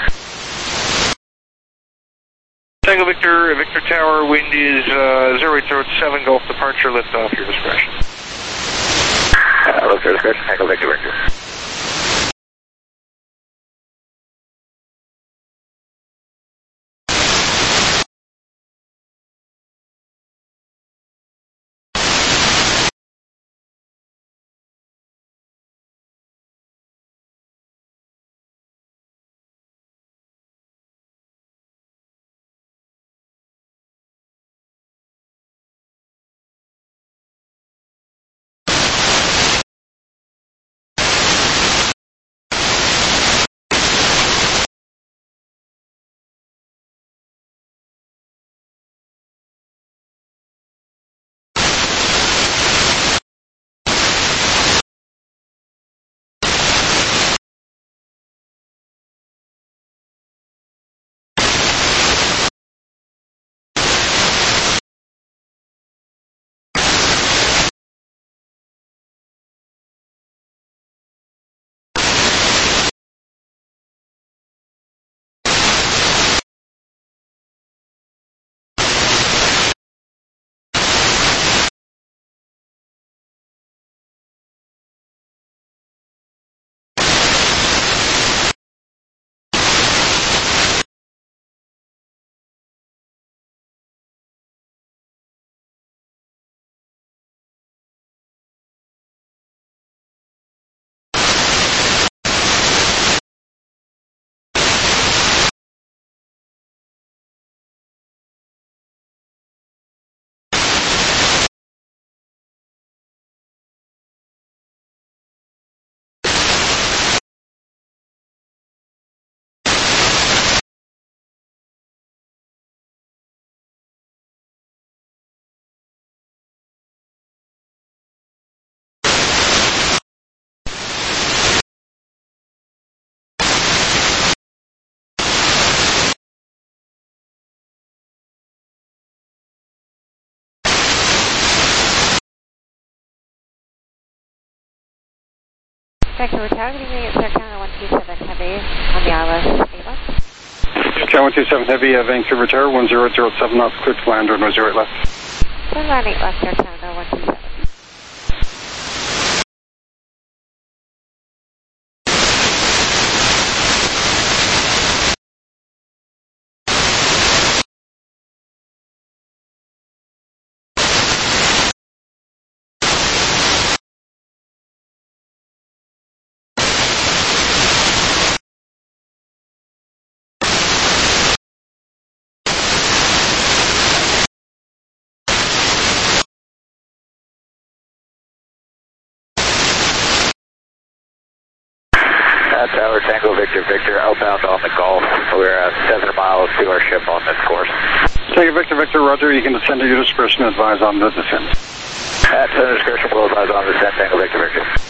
Tango Victor, Victor Tower, wind is 0807, Gulf departure, lift off your discretion. Lift your discretion, Tango Victor, Victor. Victor Tower, good evening, it's Air Canada 127 Heavy on the ILS 8 left. Tower 127 Heavy, Vancouver Tower, 1007 knots, clear to land, runway 08 left. 1 line 8 left, Air Canada 127. Tower Tango Victor, Victor, outbound on the Gulf. We're 7 miles to our ship on this course. Tango Victor, Victor, roger, you can descend at your discretion, advise on the descent. At discretion, we'll advise on the descent, Tango Victor, Victor.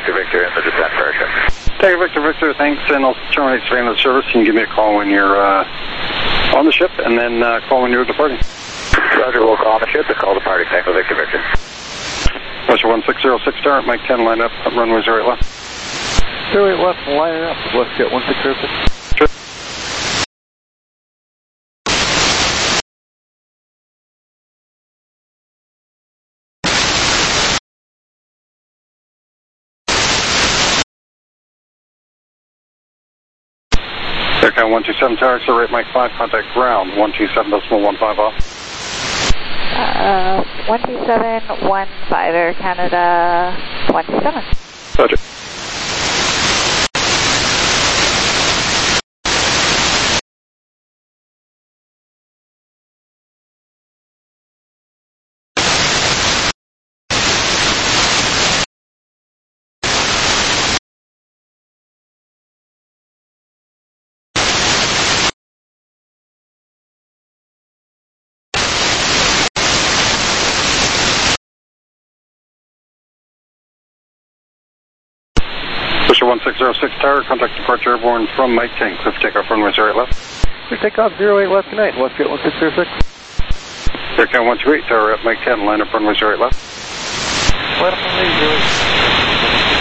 Victor Victor in the descent parachute. Tiger Victor Victor, thanks, and I'll terminate surveillance service. You can give me a call when you're on the ship, and then call when you're departing. Roger, we'll call on the ship and call departing. Tango Victor Victor. Russia 1606 Tower, Mike 10, line up, runway 08 left. 08 left, line up, WestJet 1606. Sure. Aircon 127 Tower, so rate Mike 5, contact ground 127.15 off. 12715 Air Canada 127. Roger. Pusher 1606 Tower, contact departure airborne from Mike 10, clear for takeoff runway 08 left. Clear takeoff 08 left tonight, WestJet 1606. Aircon 128 Tower at Mike 10, line up runway 08 left. Line up runway 08.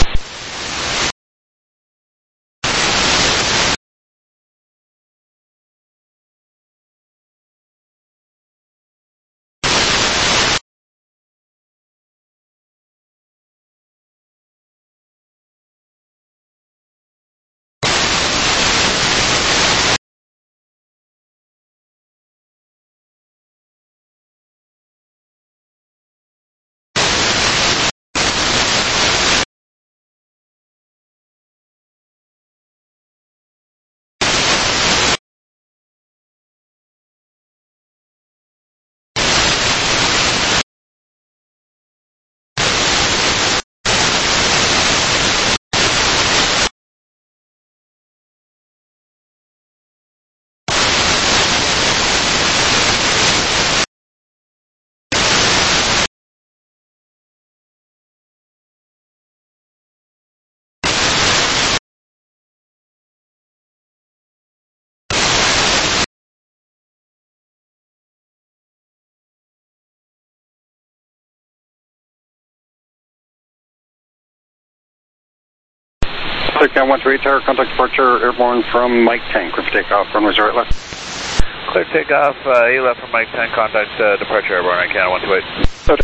Aircon 128 Tower, contact departure airborne from Mike 10, clear for takeoff runway 08 left. Clear takeoff 8 left from Mike 10, contact departure airborne, Aircon 128. Roger.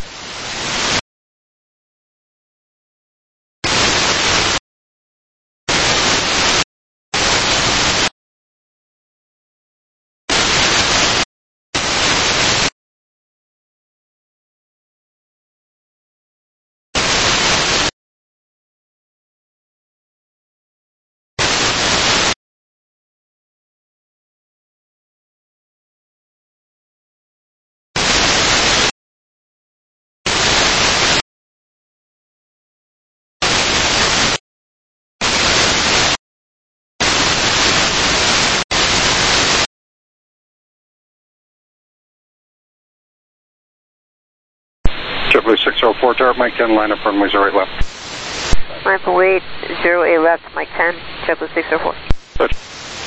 JetBlue 604 Tower, Mike 10, line up runway 08 left. Line for wait 08 left, Mike 10, JetBlue 604. Roger.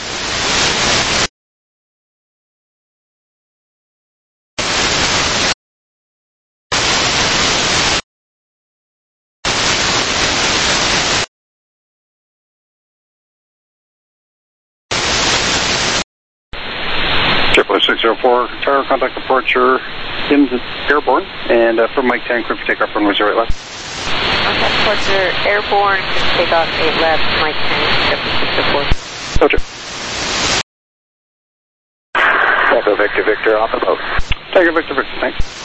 JetBlue 604 Tower, contact departure in the airborne, and from Mike 10, clear for takeoff runway 08 left. Contact departure airborne, takeoff 8 left, Mike 10, JetBlue 604. Roger. Tango Victor Victor on the boat. Tiger Victor Victor, thanks.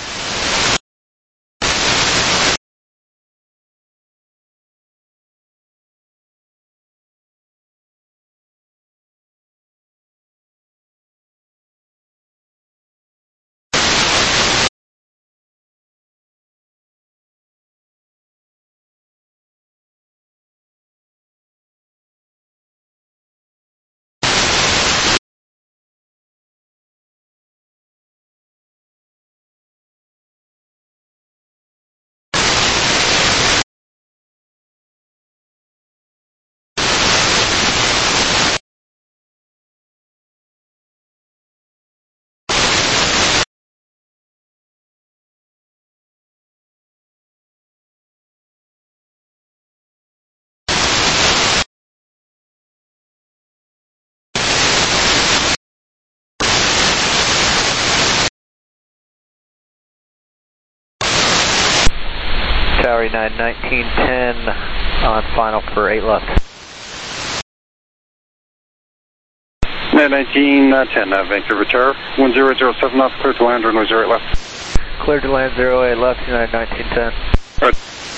Tower 9, 1910 on final for 8 left. 1910, Vancouver Tower, 1007 knots, clear to land, runway 08 left. Clear to land 08 left, United 1910. Right.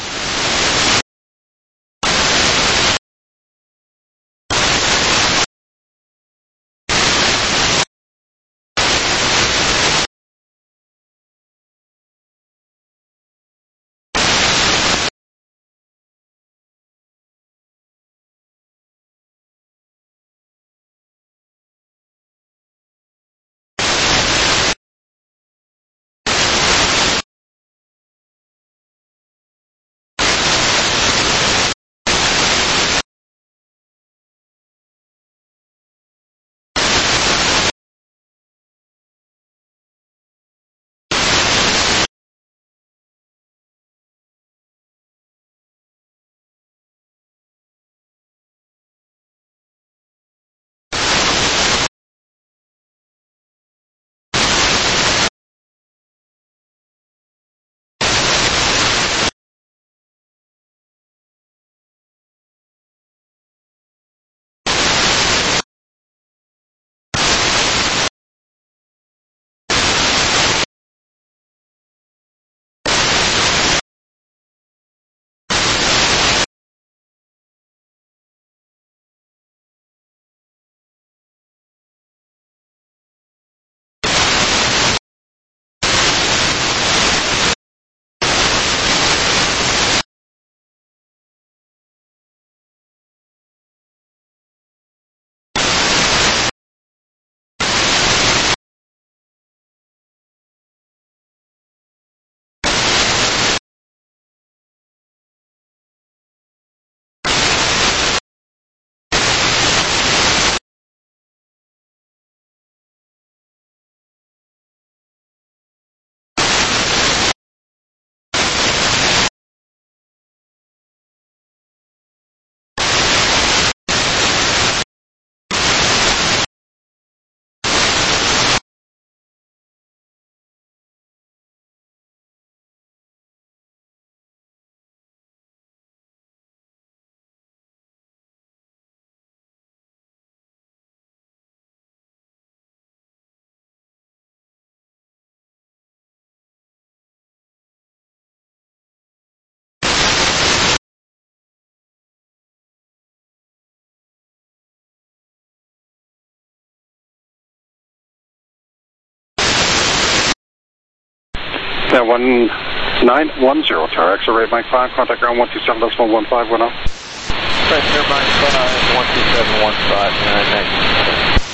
That 1910 Tower, exit rate Mike 5, contact ground 127.15, 10. Right there, Mike 5, 127.15, 19.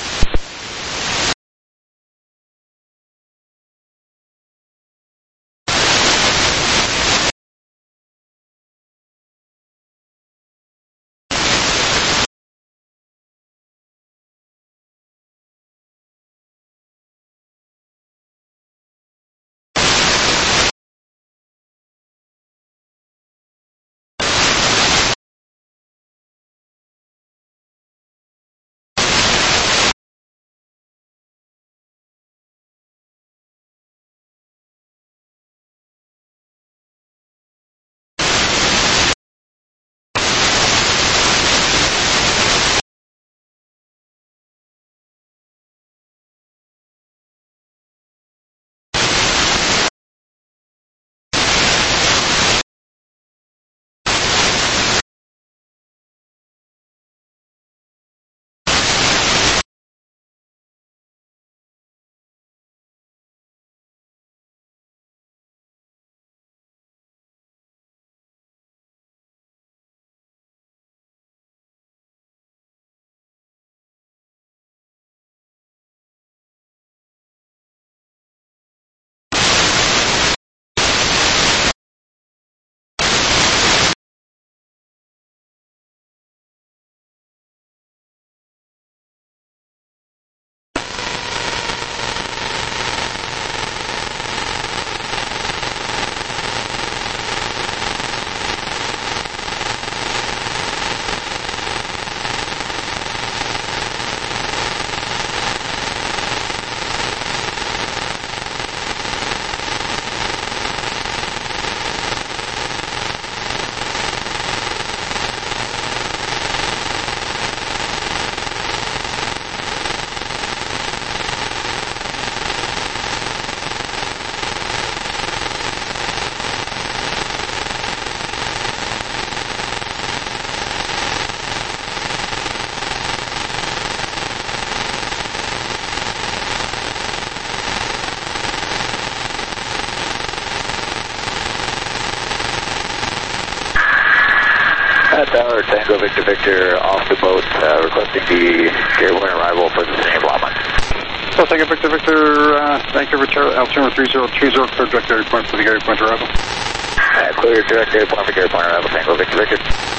Tower, Tango Victor Victor off the boat, requesting the airborne arrival for the city of Longmont. So Tango Victor Victor, Vancouver Tower, altimeter 3020, clear direct airport for the airport arrival. Clear direct airport for the airport arrival, Tango Victor Victor.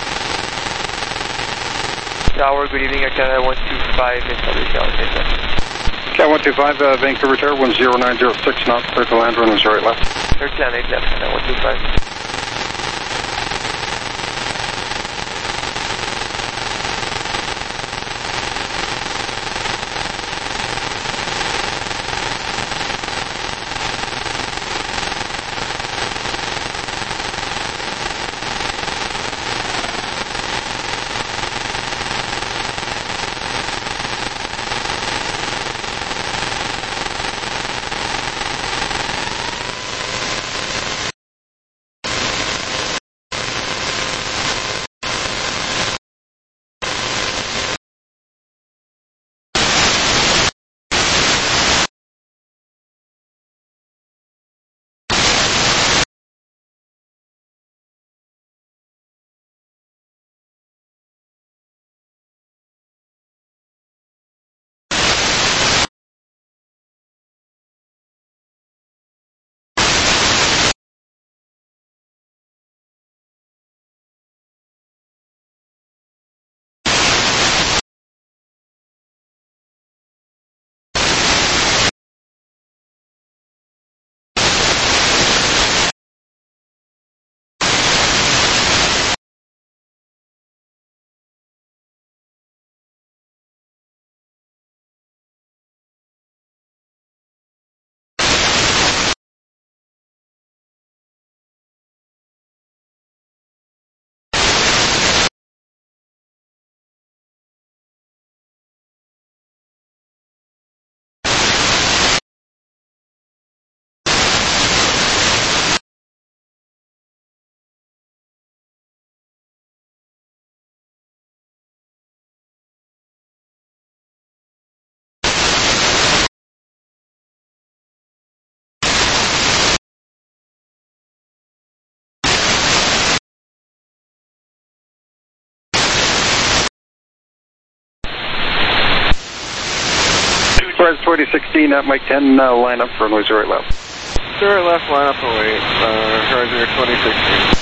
Tower, good evening, Air Canada 125 in Southern California. Cat 125, Vancouver Tower, 10906 knots, clear to land, runway 08 left. Air Canada 8 left, 125. Whereas 2016 at Mike 10, line up for runway 08 left. 08 left, line up and wait, Horizon 2016.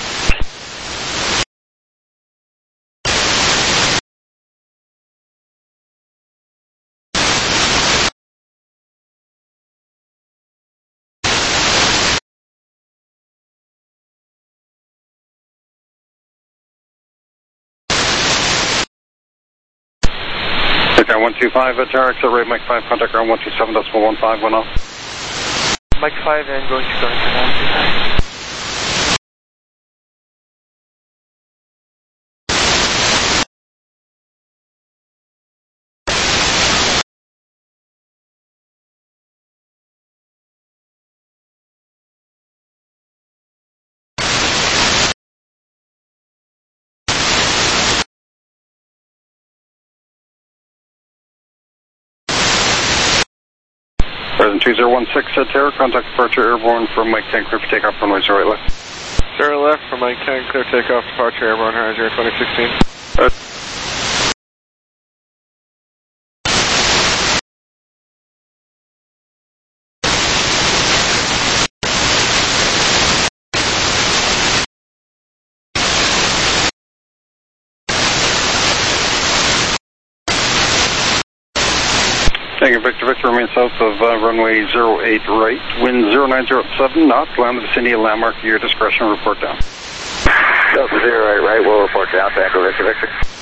Car 125, Tower exit rate Mike 5, contact ground 127.15, 1 off. Mike 5 and going to current 129. President 2016 Tower, contact departure airborne from Mike 10, clear for takeoff runway 08 left. 0 left from Mike 10, clear takeoff, departure airborne, Horizon 2016. Tango Victor Victor remain south of runway 08 right, wind 0907 knots, land to the vicinity of landmark, your discretion, report down. Delta 08 right, we'll report down, Tango Victor Victor.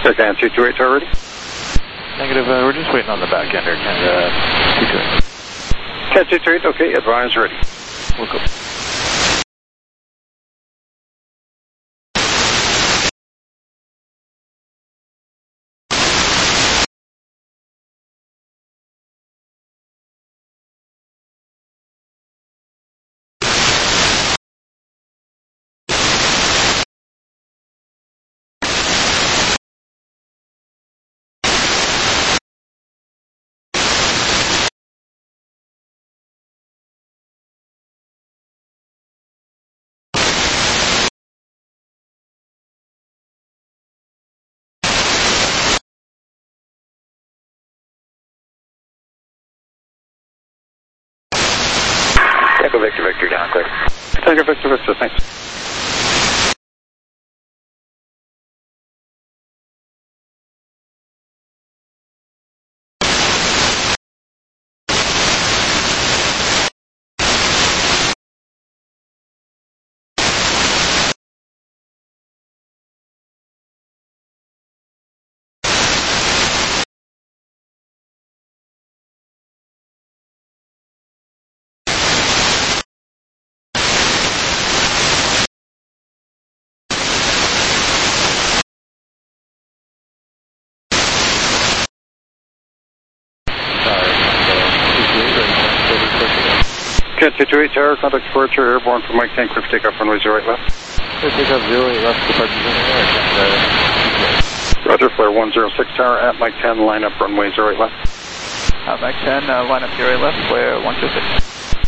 Canada 228 Tower ready? Negative, we're just waiting on the back ender, Canada 228. Canada 228, okay, advise ready. We'll go. Echo Victor, Victor, down clear. Tango Victor, Victor, thanks. Canada 228 Tower, contact departure, airborne for Mike 10, clear for takeoff, runway 08 left. Clear takeoff 08 left, departure 08. Roger, flare 106 Tower at Mike 10, line up runway 08 left. Mike 10, line up 08 left, flare 126.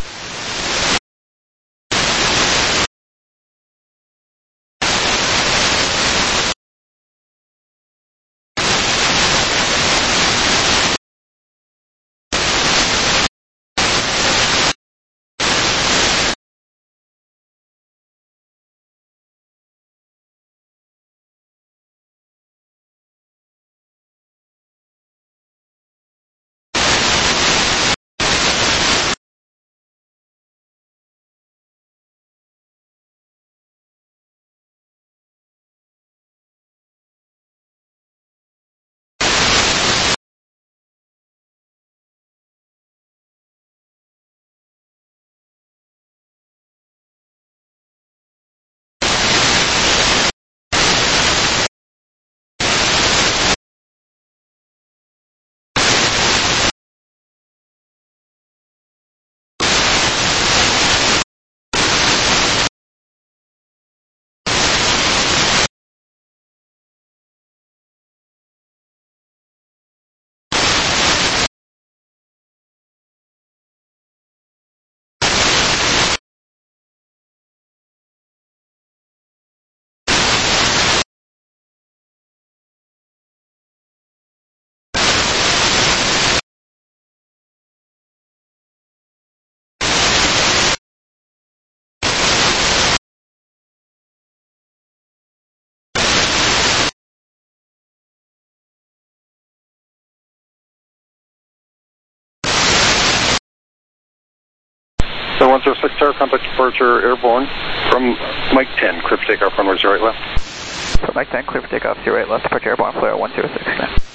So 106 Tower, contact departure, airborne from Mike 10, clear for takeoff, runway 08 left. For Mike 10, clear for takeoff 08 left, departure airborne, flare 106.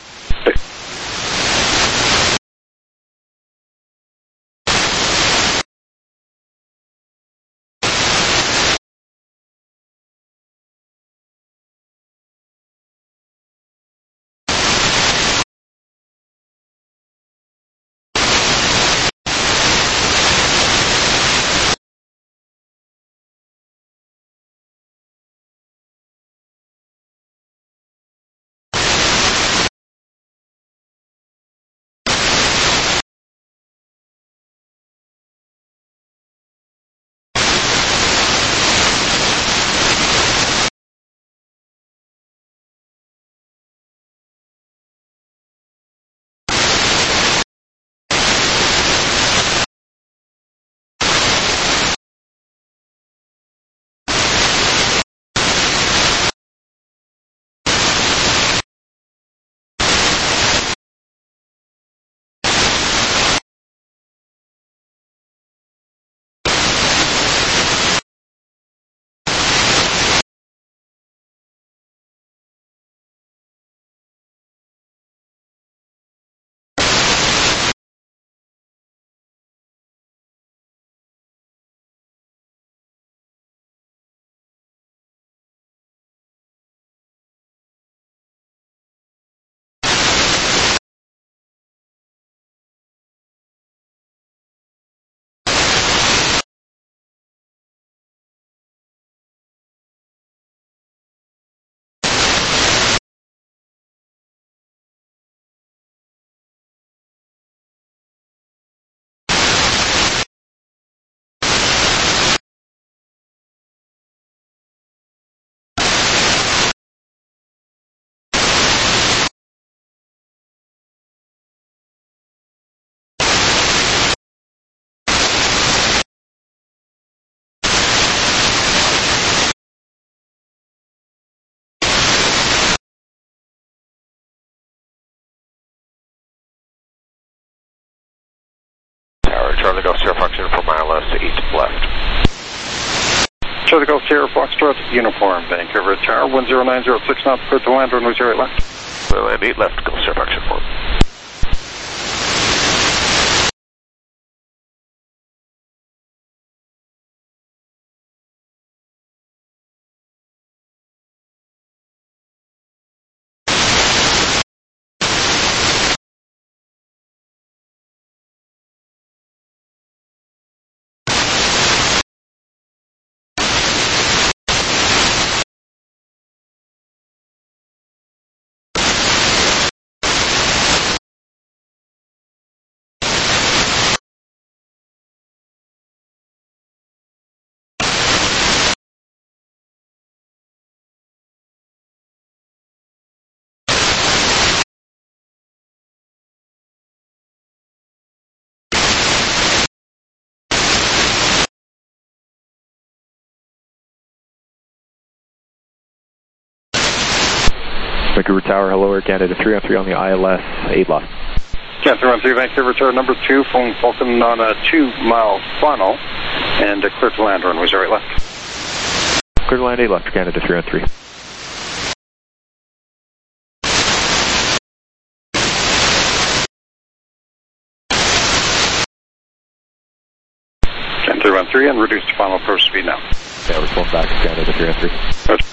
Charlie Golf Sierra Fox Uniform ILS 8 left. Charlie Golf Sierra Foxtrot Uniform, Vancouver Tower 10906 knots, clear to land, runway 08 left. Clear land 8 left, Golf Sierra Fox Uniform. Vancouver Tower, hello, Air Canada 313 on the ILS, 8 left. Canada 313, Vancouver Tower number 2, phone Falcon on a 2-mile funnel, and clear to land, runway 08 left. Clear to land 8 left, Canada 313. Canada 313 and reduce to final approach speed now. Yeah, we're pulling back to Canada 313. Roger.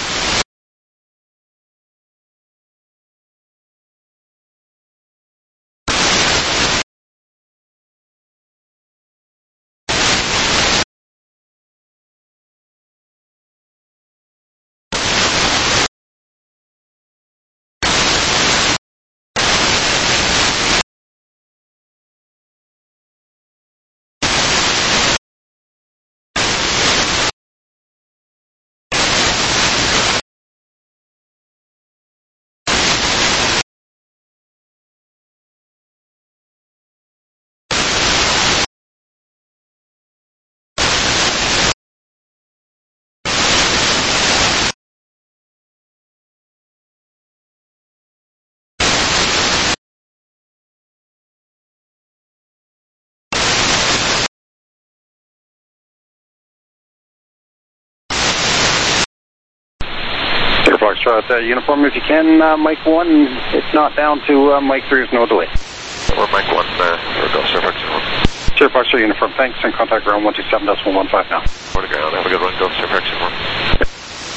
Foxtrot Uniform, if you can, Mike 1, it's not down to Mike 3, there's no delay. We're Mike 1, Golf Sierra Fox Uniform. Sierra Foxtrot Uniform, thanks, and contact ground 127.15 now. More to ground, have a good one, Golf Sierra Fox Uniform.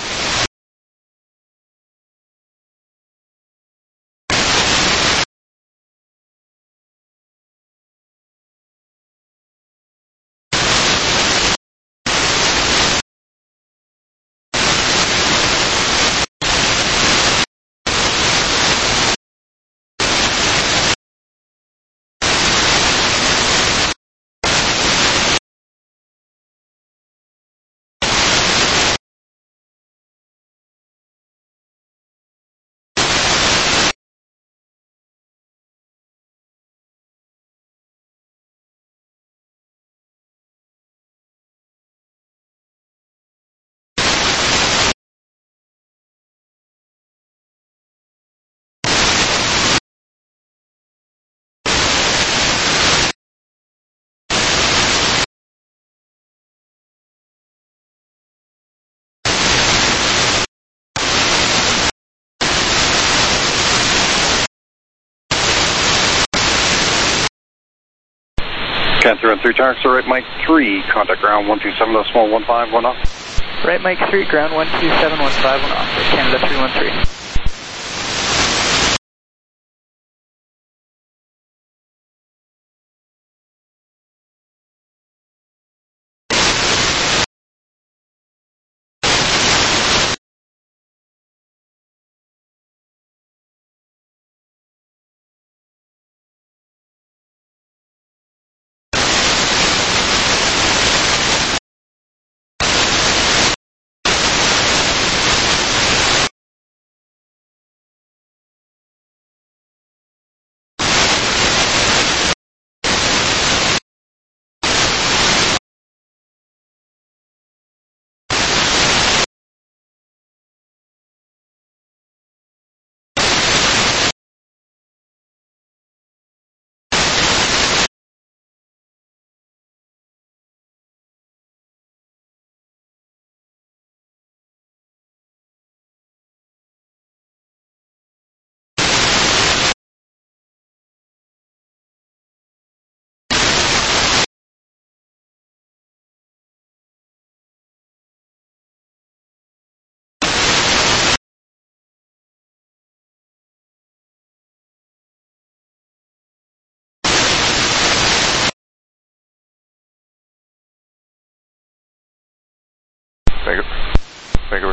Canada 313, targets are right Mike 3, contact ground 127.15 off. Right Mike 3, ground 127.15 off, Canada 313.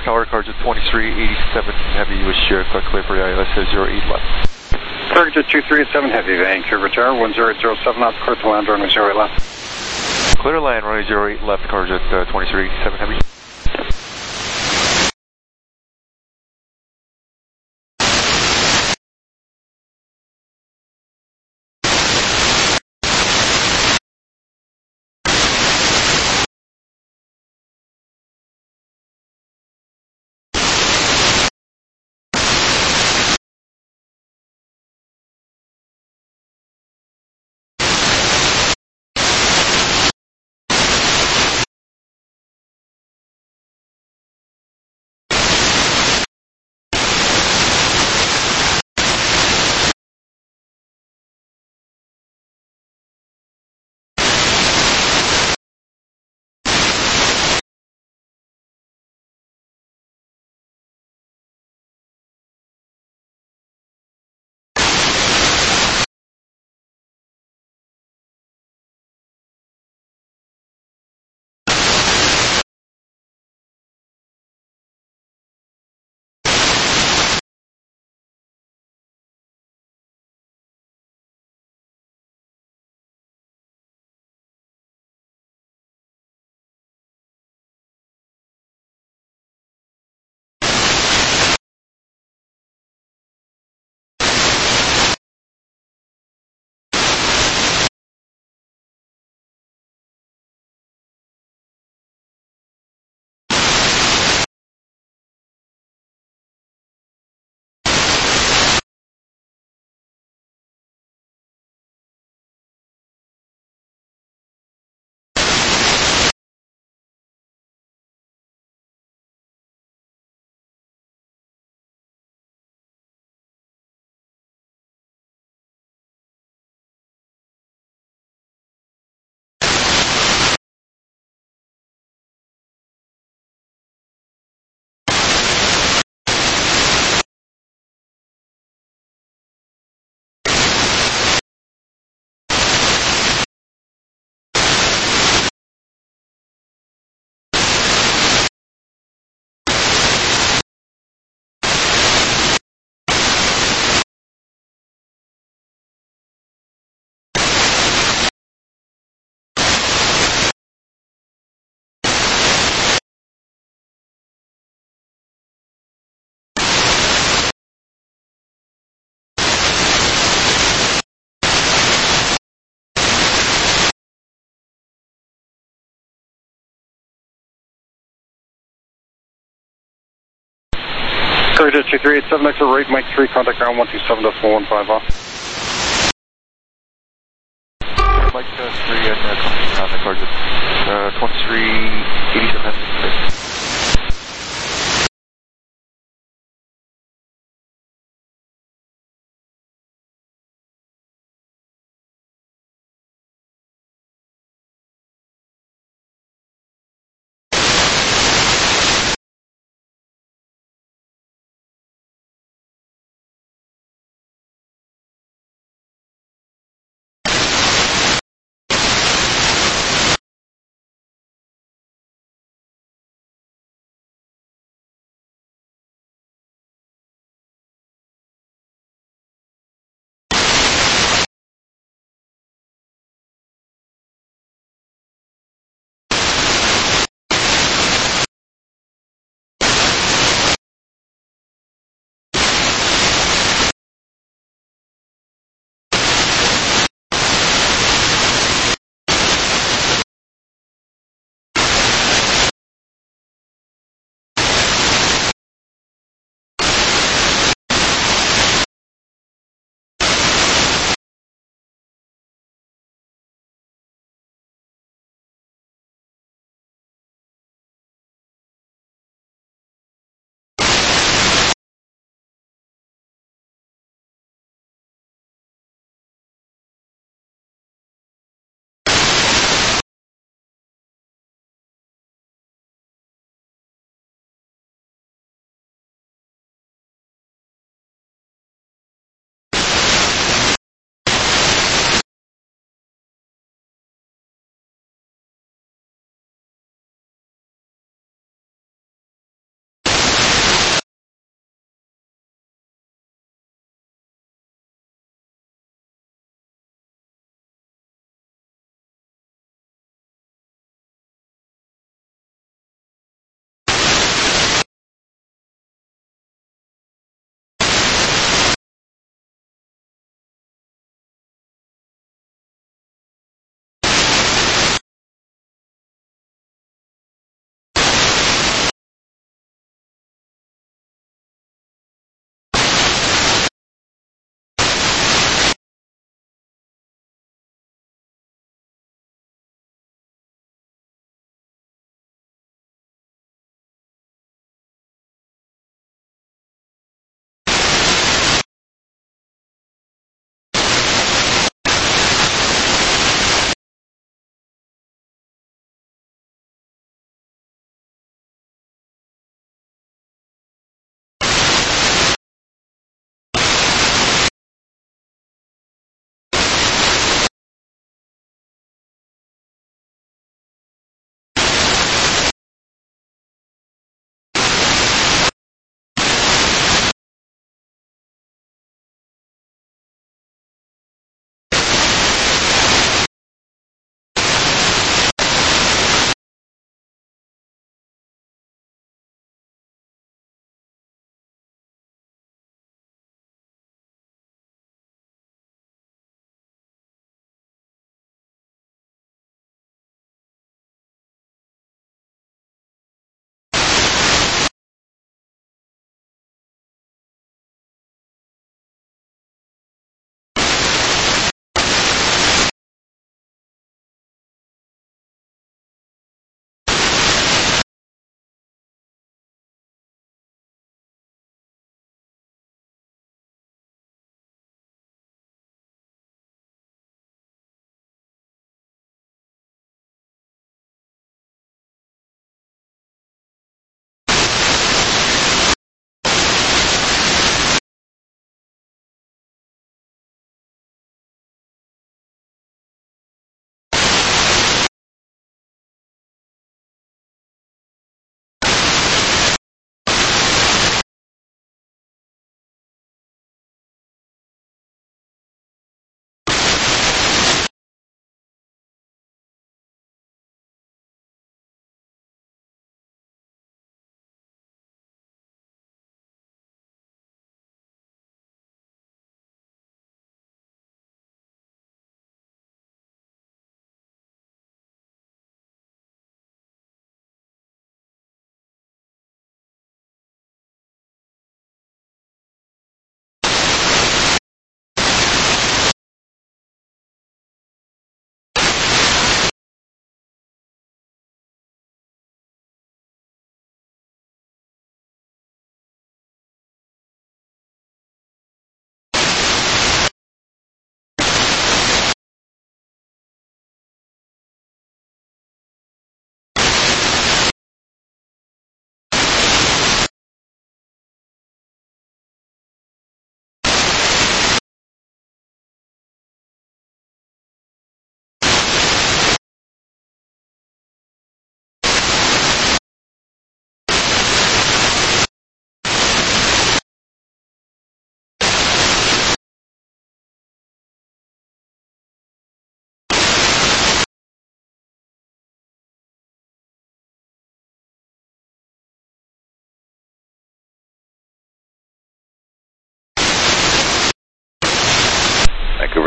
Tower, cards at 2387 Heavy, wish you clear for the ILS 08 left. Target 2387 Heavy, Vancouver Tower, 1007 knots, clear to land, runway 08 left. Clear to land, runway 08 left, cards at 2387 Heavy. Target 2387, exit right, Mike 3, contact ground 127.15 off. Mike 3 and contact cards at 2387.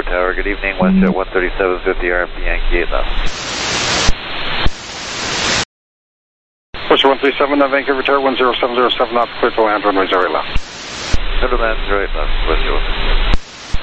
Tower. Good evening. WestJet 13750 RFD Yankee 8 left. WestJet 137, Vancouver Tower 10707 knots, clear to land, runway 08 left. Clear to land 08 left, WestJet 137.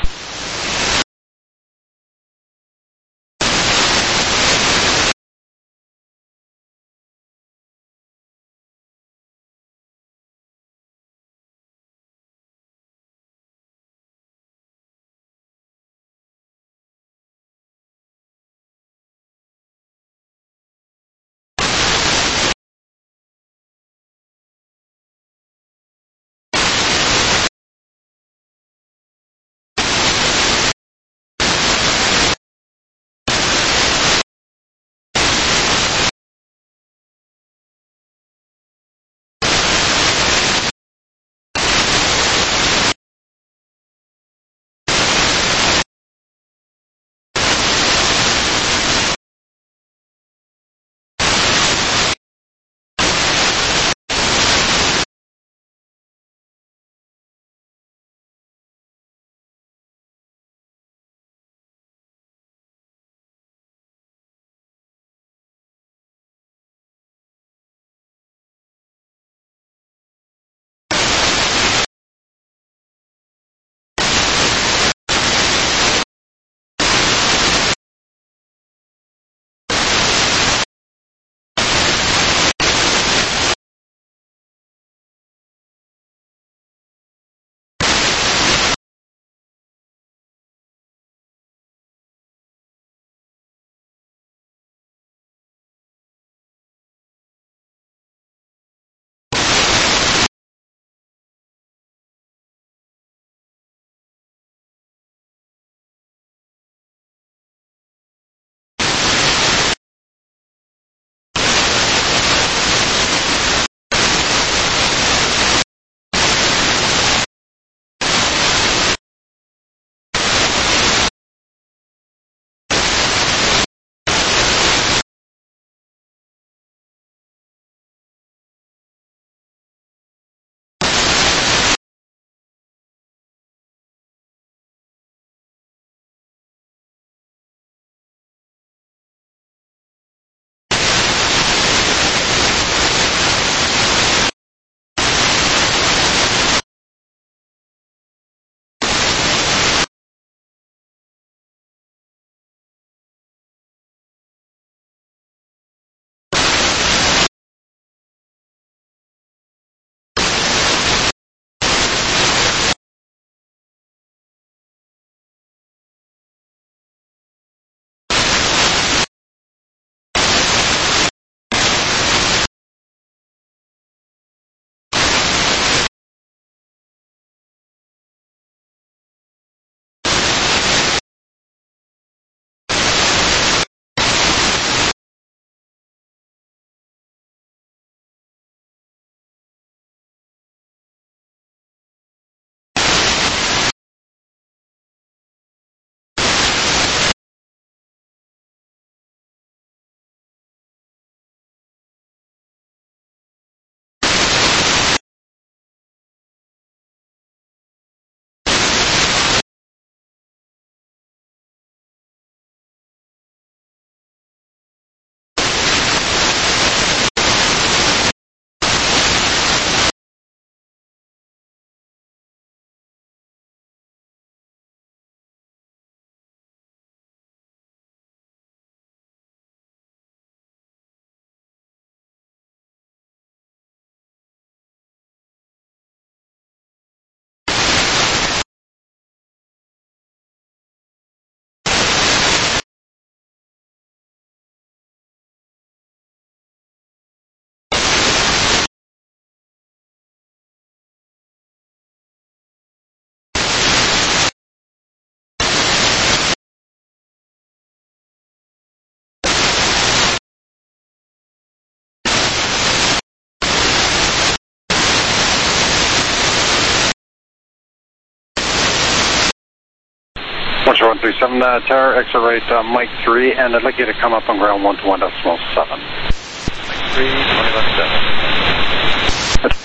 Montreal 137 Tower, exit right, Mike 3, and I'd like you to come up on ground 121.7. Mike 3, 21.7.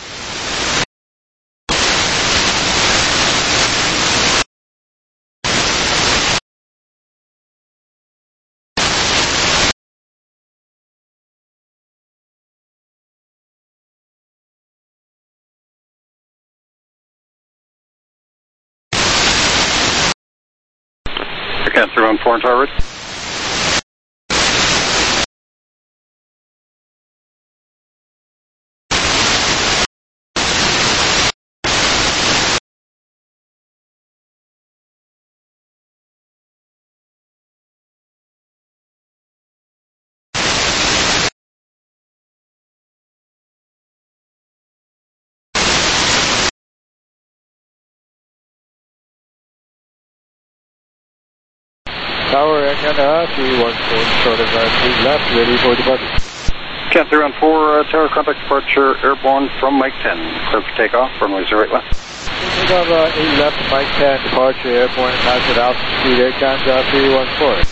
Again, 314 tower ready. Tower, Canada 314, short of 3 left, ready for departure. Cat 314, tower contact departure, airborne from Mike 10. Clear for takeoff, runway 08 left. Takeoff 8 left, Mike 10, departure, airborne, passive altitude, Air Canada 314.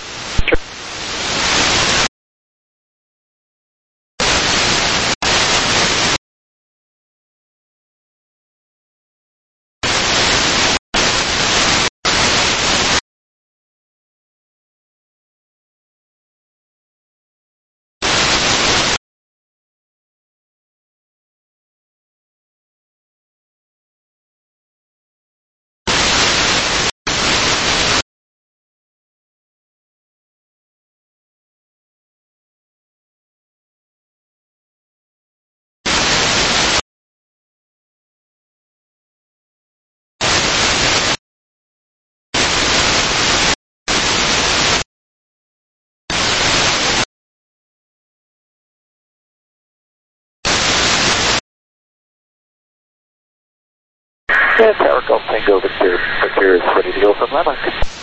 Yeah, Tower Golf Tango Victor. Victor is ready to go from Landmark.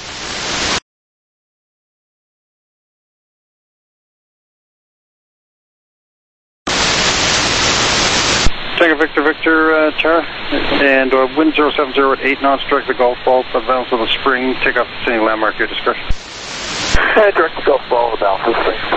Tango Victor, Victor, Tower. And wind 070 at 8 knots, direct the golf ball, for the balance of the spring. Take off the City Landmark, your discretion. Direct the golf ball, the balance of the spring.